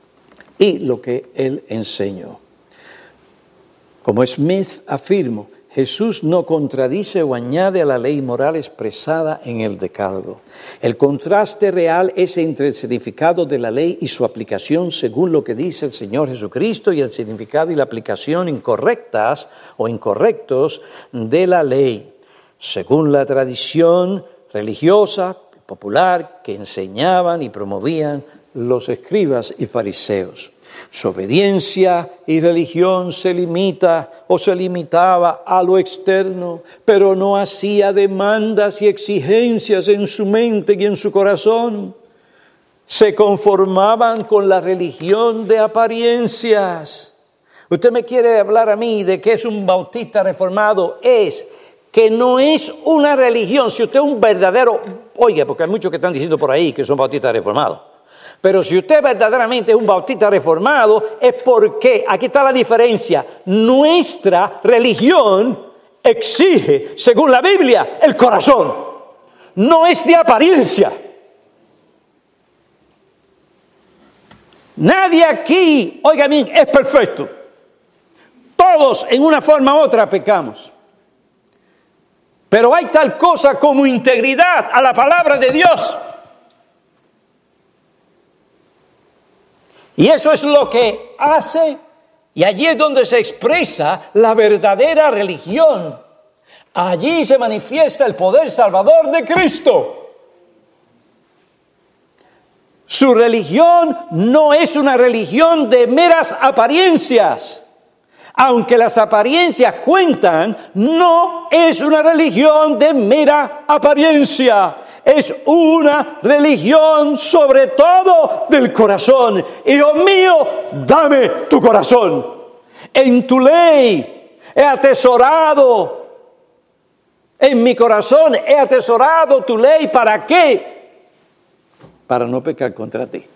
y lo que Él enseñó. Como Smith afirmó, Jesús no contradice o añade a la ley moral expresada en el Decálogo. El contraste real es entre el significado de la ley y su aplicación según lo que dice el Señor Jesucristo y el significado y la aplicación incorrectas o incorrectos de la ley, según la tradición religiosa, popular, que enseñaban y promovían los escribas y fariseos. Su obediencia y religión se limitaba a lo externo, pero no hacía demandas y exigencias en su mente y en su corazón. Se conformaban con la religión de apariencias. Usted me quiere hablar a mí de que es un bautista reformado, es que no es una religión. Si usted es un verdadero, oiga, porque hay muchos que están diciendo por ahí que son bautistas reformados. Pero si usted verdaderamente es un bautista reformado, es porque, aquí está la diferencia, nuestra religión exige, según la Biblia, el corazón. No es de apariencia. Nadie aquí, oiga bien, es perfecto. Todos en una forma u otra pecamos. Pero hay tal cosa como integridad a la palabra de Dios. Y eso es lo que hace, y allí es donde se expresa la verdadera religión. Allí se manifiesta el poder salvador de Cristo. Su religión no es una religión de meras apariencias. Aunque las apariencias cuentan, no es una religión de mera apariencia. Es una religión sobre todo del corazón. Hijo mío, dame tu corazón. En tu ley he atesorado, en mi corazón he atesorado tu ley. ¿Para qué? Para no pecar contra ti.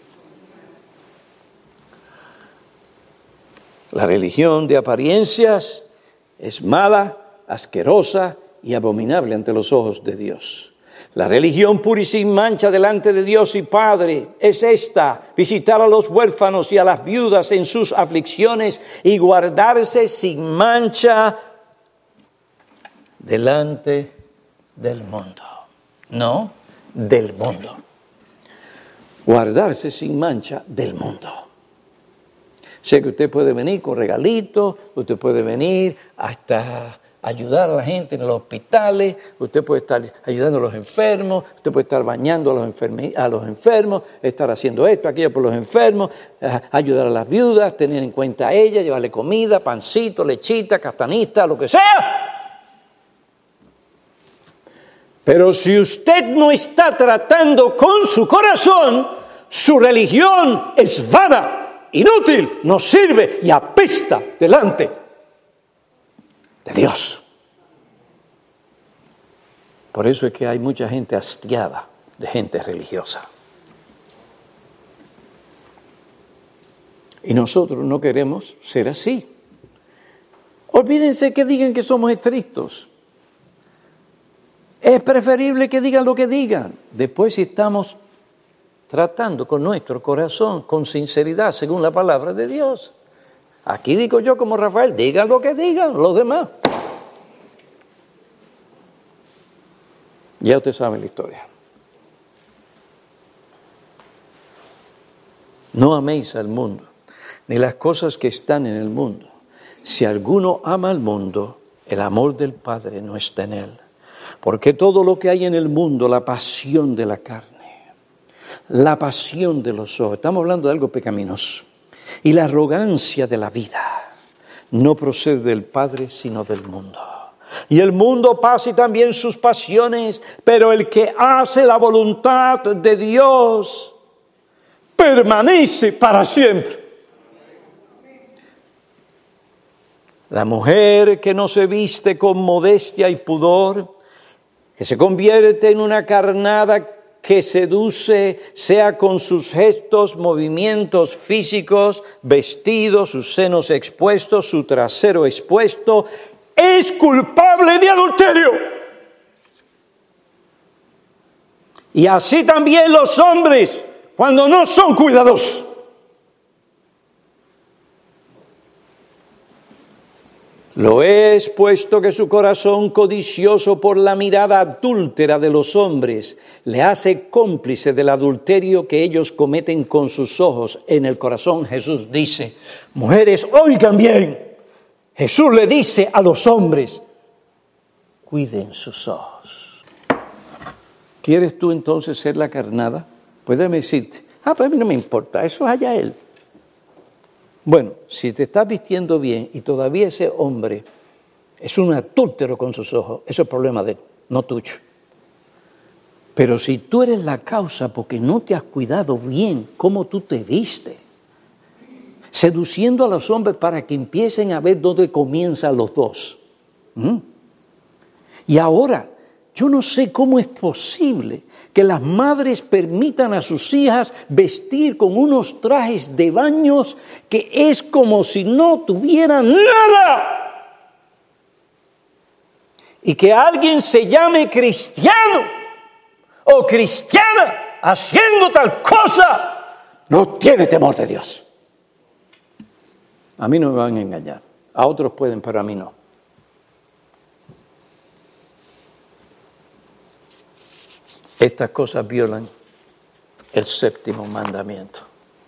La religión de apariencias es mala, asquerosa y abominable ante los ojos de Dios. La religión pura y sin mancha delante de Dios y Padre es esta: visitar a los huérfanos y a las viudas en sus aflicciones y guardarse sin mancha delante del mundo. No, del mundo. Guardarse sin mancha del mundo. Sé que usted puede venir con regalitos, usted puede venir hasta ayudar a la gente en los hospitales, usted puede estar ayudando a los enfermos, usted puede estar bañando a los enfermos, estar haciendo esto, aquello por los enfermos, ayudar a las viudas, tener en cuenta a ellas, llevarle comida, pancito, lechita, castanita, lo que sea. Pero si usted no está tratando con su corazón, su religión es vana, inútil, no sirve y apesta delante de Dios. Por eso es que hay mucha gente hastiada de gente religiosa. Y nosotros no queremos ser así. Olvídense que digan que somos estrictos. Es preferible que digan lo que digan. Después, si estamos tratando con nuestro corazón, con sinceridad, según la palabra de Dios. Aquí digo yo como Rafael, digan lo que digan los demás. Ya usted sabe la historia. No améis al mundo, ni las cosas que están en el mundo. Si alguno ama al mundo, el amor del Padre no está en él. Porque todo lo que hay en el mundo, la pasión de la carne, la pasión de los ojos, estamos hablando de algo pecaminoso, y la arrogancia de la vida, no procede del Padre, sino del mundo. Y el mundo pasa y también sus pasiones, pero el que hace la voluntad de Dios permanece para siempre. La mujer que no se viste con modestia y pudor, que se convierte en una carnada que seduce, sea con sus gestos, movimientos físicos, vestidos, sus senos expuestos, su trasero expuesto, es culpable de adulterio. Y así también los hombres, cuando no son cuidadosos. Lo es, puesto que su corazón codicioso por la mirada adúltera de los hombres le hace cómplice del adulterio que ellos cometen con sus ojos. En el corazón Jesús dice, mujeres, oigan bien, Jesús le dice a los hombres, cuiden sus ojos. ¿Quieres tú entonces ser la carnada? Puedes decirte, pues a mí no me importa, eso es allá él. Bueno, si te estás vistiendo bien y todavía ese hombre es un adúltero con sus ojos, eso es problema de él, no tuyo. Pero si tú eres la causa porque no te has cuidado bien cómo tú te vistes, seduciendo a los hombres para que empiecen a ver dónde comienzan los dos. Y ahora, yo no sé cómo es posible que las madres permitan a sus hijas vestir con unos trajes de baños que es como si no tuvieran nada. Y que alguien se llame cristiano o cristiana haciendo tal cosa, no tiene temor de Dios. A mí no me van a engañar, a otros pueden, pero a mí no. Estas cosas violan el séptimo mandamiento.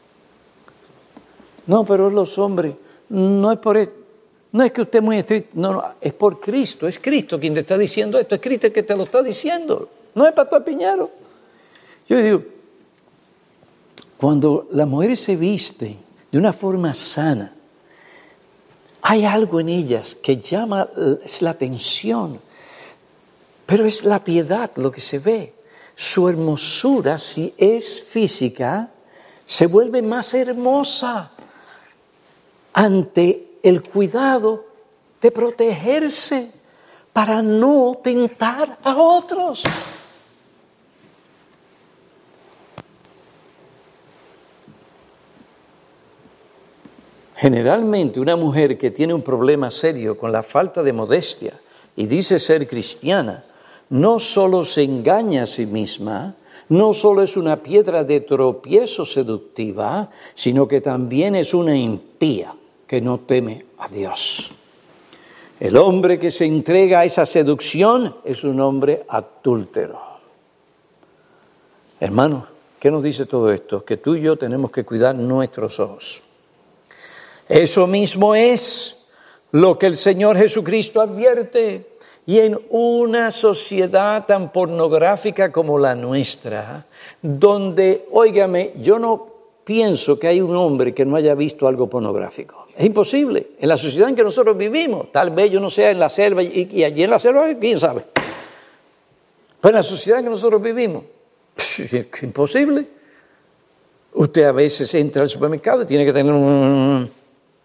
No, pero los hombres, no es por esto, no es que usted es muy estricto, no, es por Cristo, es Cristo quien te está diciendo esto, es Cristo el que te lo está diciendo, no es Pastor Piñero. Yo digo, cuando las mujeres se visten de una forma sana, hay algo en ellas que llama la atención, pero es la piedad lo que se ve. Su hermosura, si es física, se vuelve más hermosa ante el cuidado de protegerse para no tentar a otros. Generalmente una mujer que tiene un problema serio con la falta de modestia y dice ser cristiana, no solo se engaña a sí misma, no solo es una piedra de tropiezo seductiva, sino que también es una impía que no teme a Dios. El hombre que se entrega a esa seducción es un hombre adúltero. Hermanos, ¿qué nos dice todo esto? Que tú y yo tenemos que cuidar nuestros ojos. Eso mismo es lo que el Señor Jesucristo advierte. Y en una sociedad tan pornográfica como la nuestra, donde, óigame, yo no pienso que hay un hombre que no haya visto algo pornográfico. Es imposible. En la sociedad en que nosotros vivimos, tal vez yo no sea en la selva, y allí en la selva, quién sabe. Pero en la sociedad en que nosotros vivimos, es imposible. Usted a veces entra al supermercado y tiene que tener un...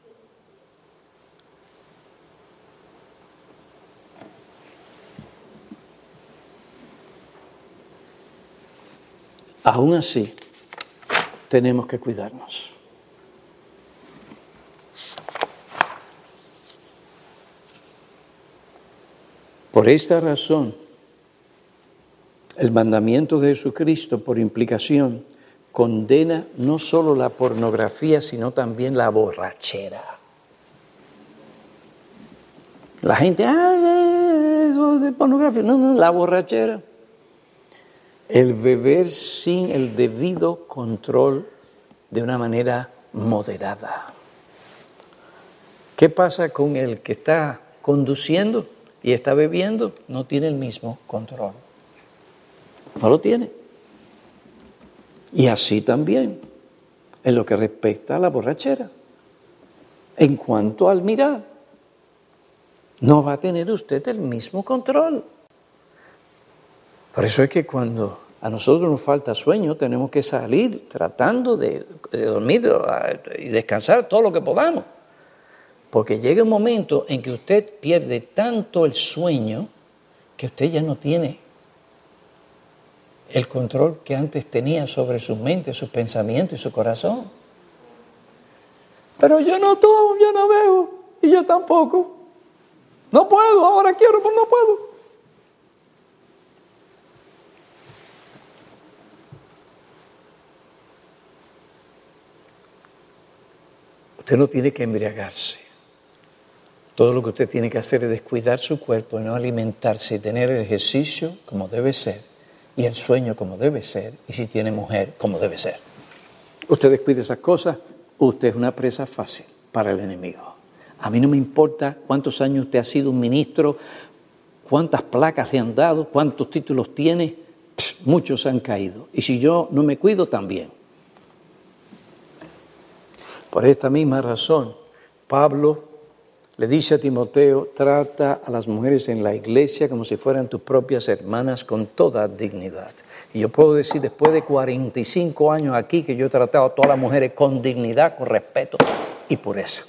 Aún así, tenemos que cuidarnos. Por esta razón, el mandamiento de Jesucristo, por implicación, condena no solo la pornografía, sino también la borrachera. La gente, eso de pornografía. No, la borrachera. El beber sin el debido control de una manera moderada. ¿Qué pasa con el que está conduciendo y está bebiendo? No tiene el mismo control. No lo tiene. Y así también, en lo que respecta a la borrachera. En cuanto al mirar, no va a tener usted el mismo control. Por eso es que cuando a nosotros nos falta sueño, tenemos que salir tratando de dormir y descansar todo lo que podamos. Porque llega un momento en que usted pierde tanto el sueño que usted ya no tiene el control que antes tenía sobre su mente, sus pensamientos y su corazón. Pero yo no tomo, yo no bebo, y yo tampoco. No puedo, ahora quiero, pero no puedo. Usted no tiene que embriagarse. Todo lo que usted tiene que hacer es descuidar su cuerpo y no alimentarse y tener el ejercicio como debe ser y el sueño como debe ser y si tiene mujer como debe ser. Usted descuida esas cosas, usted es una presa fácil para el enemigo. A mí no me importa cuántos años usted ha sido un ministro, cuántas placas le han dado, cuántos títulos tiene, muchos han caído. Y si yo no me cuido, también. Por esta misma razón, Pablo le dice a Timoteo, trata a las mujeres en la iglesia como si fueran tus propias hermanas con toda dignidad. Y yo puedo decir, después de 45 años aquí, que yo he tratado a todas las mujeres con dignidad, con respeto y pureza.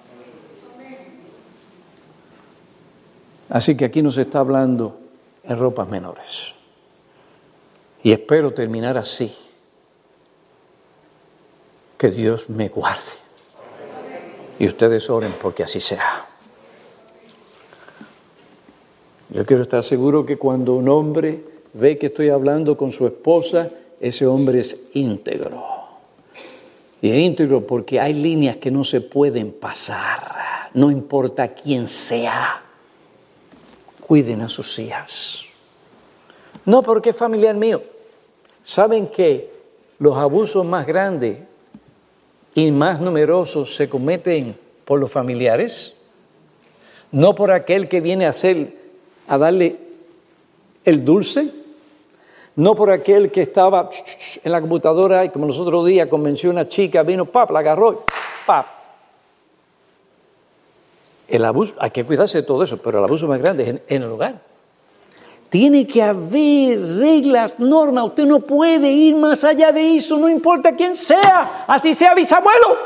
Así que aquí no se está hablando en ropas menores. Y espero terminar así. Que Dios me guarde. Y ustedes oren porque así sea. Yo quiero estar seguro que cuando un hombre ve que estoy hablando con su esposa, ese hombre es íntegro. Y es íntegro porque hay líneas que no se pueden pasar. No importa quién sea. Cuiden a sus hijas. No porque es familiar mío. ¿Saben que los abusos más grandes y más numerosos se cometen por los familiares? No por aquel que viene a darle el dulce, no por aquel que estaba en la computadora y como los otros días convenció a una chica, vino, pap, la agarró, pap. El abuso, hay que cuidarse de todo eso, pero el abuso más grande es en el hogar. Tiene que haber reglas, normas. Usted no puede ir más allá de eso, no importa quién sea, así sea bisabuelo.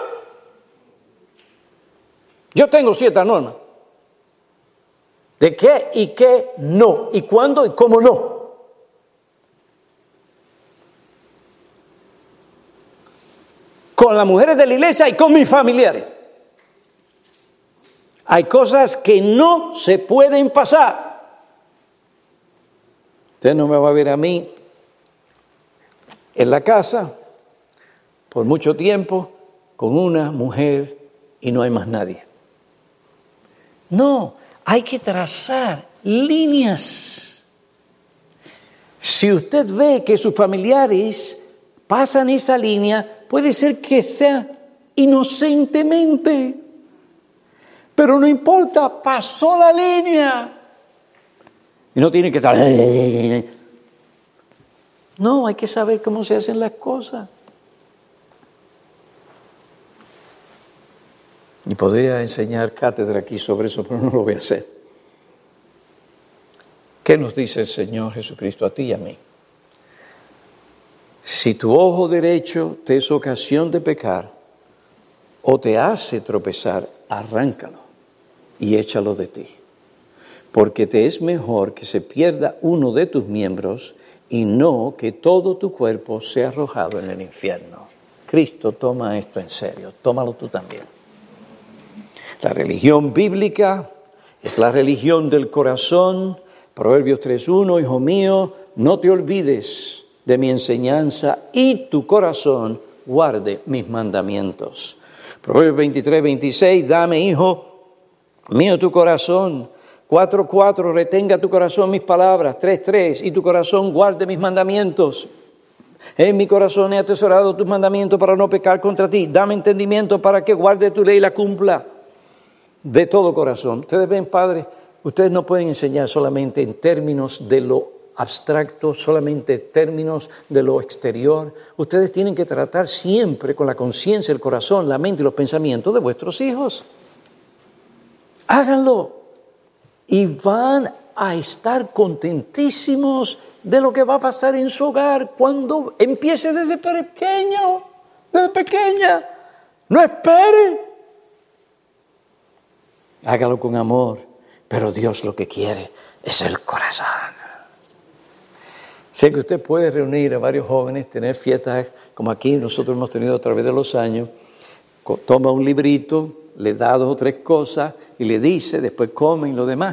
Yo tengo ciertas normas. ¿De qué y qué no? ¿Y cuándo y cómo no? Con las mujeres de la iglesia y con mis familiares. Hay cosas que no se pueden pasar. Usted no me va a ver a mí en la casa por mucho tiempo con una mujer y no hay más nadie. No, hay que trazar líneas. Si usted ve que sus familiares pasan esa línea, puede ser que sea inocentemente. Pero no importa, pasó la línea. Y no tiene que estar... No, hay que saber cómo se hacen las cosas. Y podría enseñar cátedra aquí sobre eso, pero no lo voy a hacer. ¿Qué nos dice el Señor Jesucristo a ti y a mí? Si tu ojo derecho te es ocasión de pecar o te hace tropezar, arráncalo y échalo de ti. Porque te es mejor que se pierda uno de tus miembros y no que todo tu cuerpo sea arrojado en el infierno. Cristo toma esto en serio, tómalo tú también. La religión bíblica es la religión del corazón. Proverbios 3:1, hijo mío, no te olvides de mi enseñanza y tu corazón guarde mis mandamientos. Proverbios 23:26, dame, hijo mío, tu corazón. 4:4, retenga tu corazón mis palabras. 3:3, y tu corazón guarde mis mandamientos. En mi corazón he atesorado tus mandamientos para no pecar contra ti. Dame entendimiento para que guarde tu ley y la cumpla de todo corazón. Ustedes ven, Padre, ustedes no pueden enseñar solamente en términos de lo abstracto, solamente en términos de lo exterior. Ustedes tienen que tratar siempre con la conciencia, el corazón, la mente y los pensamientos de vuestros hijos. Háganlo. Y van a estar contentísimos de lo que va a pasar en su hogar cuando empiece desde pequeño, desde pequeña. No espere. Hágalo con amor, pero Dios lo que quiere es el corazón. Sé que usted puede reunir a varios jóvenes, tener fiestas como aquí nosotros hemos tenido a través de los años. Toma un librito, le da 2 o 3 cosas y le dice, después comen lo demás.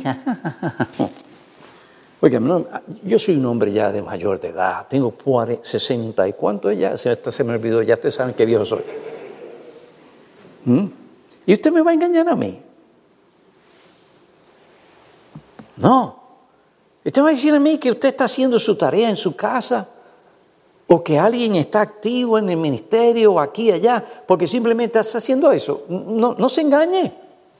Oiga, no, yo soy un hombre ya de mayor de edad, tengo 60 y ¿cuánto es ya? Hasta se me olvidó, ya ustedes saben qué viejo soy. ¿Y usted me va a engañar a mí? No. Usted va a decir a mí que usted está haciendo su tarea en su casa o que alguien está activo en el ministerio o aquí y allá porque simplemente está haciendo eso. No se engañe.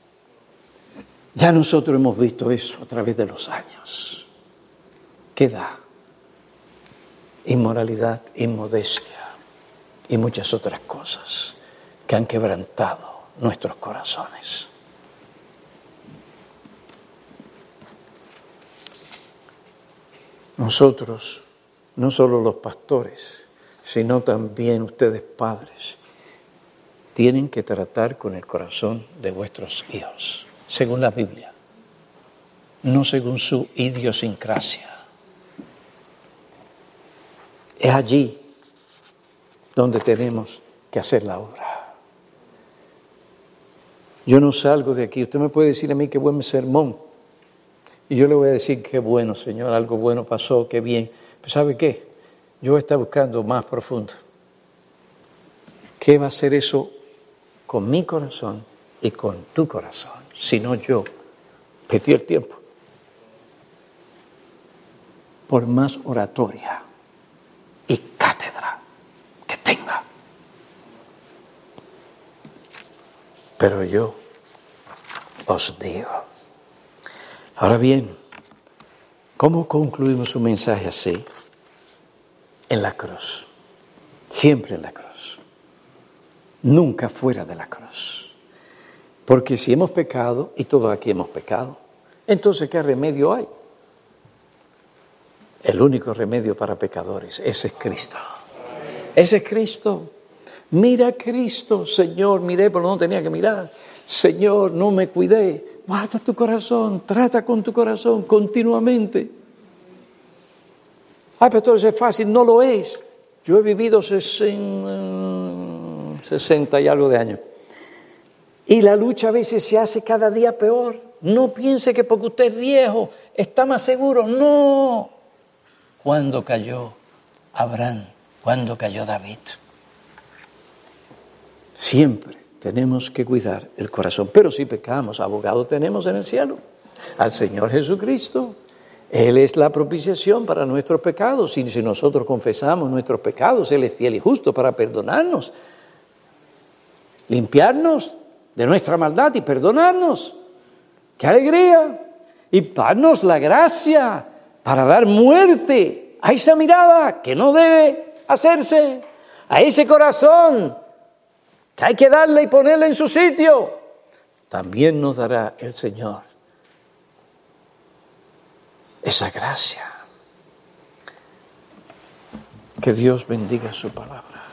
Ya nosotros hemos visto eso a través de los años. ¿Qué da? Inmoralidad, inmodestia y muchas otras cosas que han quebrantado nuestros corazones. Nosotros, no solo los pastores, sino también ustedes padres, tienen que tratar con el corazón de vuestros hijos, según la Biblia, no según su idiosincrasia. Es allí donde tenemos que hacer la obra. Yo no salgo de aquí. Usted me puede decir a mí qué buen sermón. Y yo le voy a decir qué bueno, Señor, algo bueno pasó, qué bien. Pero ¿sabe qué? Yo voy a estar buscando más profundo. ¿Qué va a hacer eso con mi corazón y con tu corazón? Si no yo perdí el tiempo. Por más oratoria y cátedra que tenga. Pero yo os digo. Ahora bien, ¿cómo concluimos un mensaje así? En la cruz. Siempre en la cruz. Nunca fuera de la cruz. Porque si hemos pecado, y todos aquí hemos pecado, entonces ¿qué remedio hay? El único remedio para pecadores, ese es Cristo. Ese es Cristo. Mira a Cristo, Señor, miré, pero no tenía que mirar. Señor, no me cuidé. Guarda tu corazón, trata con tu corazón continuamente. Ay, pastor, eso es fácil, no lo es. Yo he vivido 60 y algo de años. Y la lucha a veces se hace cada día peor. No piense que porque usted es viejo está más seguro. No. ¿Cuándo cayó Abraham? ¿Cuándo cayó David? Siempre tenemos que cuidar el corazón. Pero si pecamos, abogado tenemos en el cielo, al Señor Jesucristo. Él es la propiciación para nuestros pecados. Y si nosotros confesamos nuestros pecados, Él es fiel y justo para perdonarnos, limpiarnos de nuestra maldad y perdonarnos. ¡Qué alegría! Y darnos la gracia para dar muerte a esa mirada que no debe hacerse, a ese corazón que hay que darle y ponerle en su sitio. También nos dará el Señor esa gracia. Que Dios bendiga su palabra.